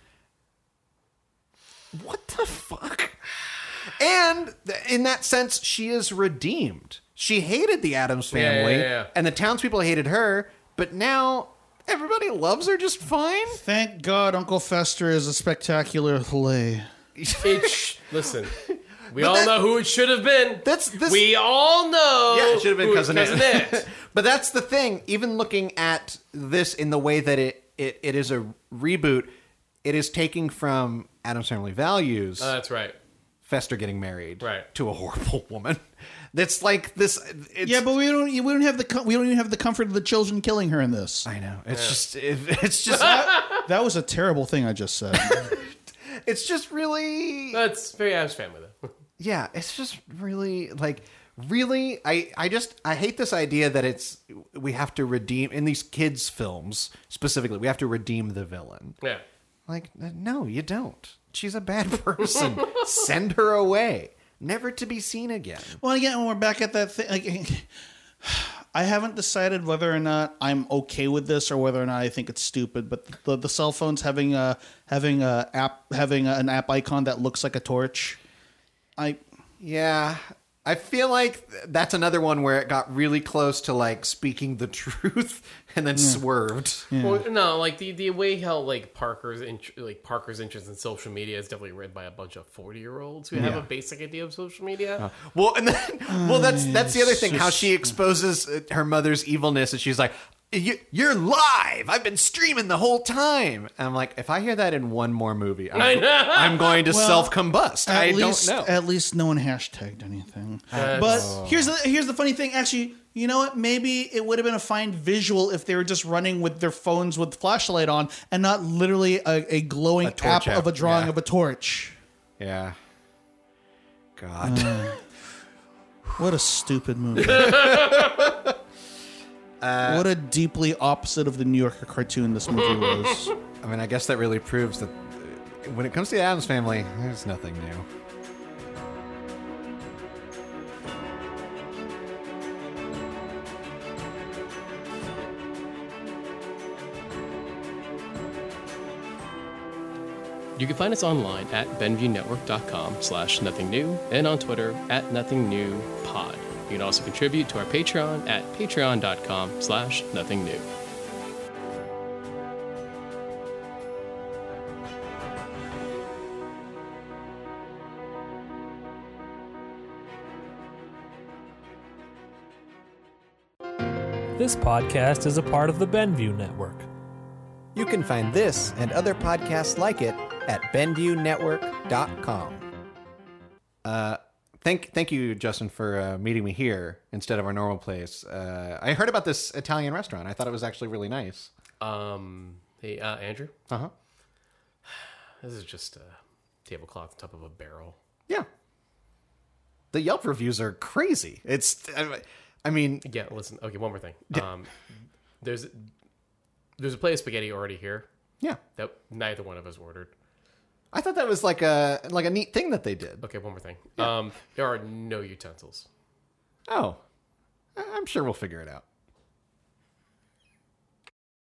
What the fuck? And in that sense, she is redeemed. She hated the Addams family, and the townspeople hated her, but now everybody loves her just fine? Thank God Uncle Fester is a spectacular lay. Listen, we all know who it should have been. We all know. Yeah, it should have been Cousin It. It. But that's the thing. Even looking at this in the way that it is a reboot, it is taking from Addams Family Values. That's right. Fester getting married to a horrible woman. That's like this. Yeah, but we don't even have the comfort of the children killing her in this. I know. It's just that was a terrible thing I just said. It's just really. That's very Addams Family though. Yeah, it's just really like. Really, I hate this idea that we have to redeem in these kids' films specifically. We have to redeem the villain. Yeah, like no, you don't. She's a bad person. Send her away, never to be seen again. Well, again, when we're back at that thing, like, I haven't decided whether or not I'm okay with this or whether or not I think it's stupid. But the cell phones having an app icon that looks like a torch, Yeah, I feel like that's another one where it got really close to like speaking the truth and then swerved. Yeah. Well, no, like the way how like Parker's interest in social media is definitely read by a bunch of 40-year-olds who have a basic idea of social media. That's the other thing. How she exposes her mother's evilness, and she's like, "You're live. I've been streaming the whole time." And I'm like, if I hear that in one more movie, I'm going to self-combust. I don't know. At least no one hashtagged anything. But here's the funny thing. Actually, you know what? Maybe it would have been a fine visual if they were just running with their phones with flashlight on and not literally a glowing app of a drawing of a torch. Yeah. God. What a stupid movie. What a deeply opposite of the New Yorker cartoon this movie was. I mean, I guess that really proves that when it comes to the Addams Family, there's nothing new. You can find us online at BenviewNetwork.com/nothingnnew and on Twitter at nothingnewpod. You can also contribute to our Patreon at patreon.com/nothingnnew. This podcast is a part of the Benview Network. You can find this and other podcasts like it at BenviewNetwork.com. Thank you, Justin, for meeting me here instead of our normal place. I heard about this Italian restaurant. I thought it was actually really nice. Hey, Andrew? Uh-huh. This is just a tablecloth on top of a barrel. Yeah. The Yelp reviews are crazy. I mean... Yeah, listen. Okay, one more thing. There's a plate of spaghetti already here. Yeah. That neither one of us ordered. I thought that was like a neat thing that they did. Okay, one more thing. Yeah. There are no utensils. Oh. I'm sure we'll figure it out.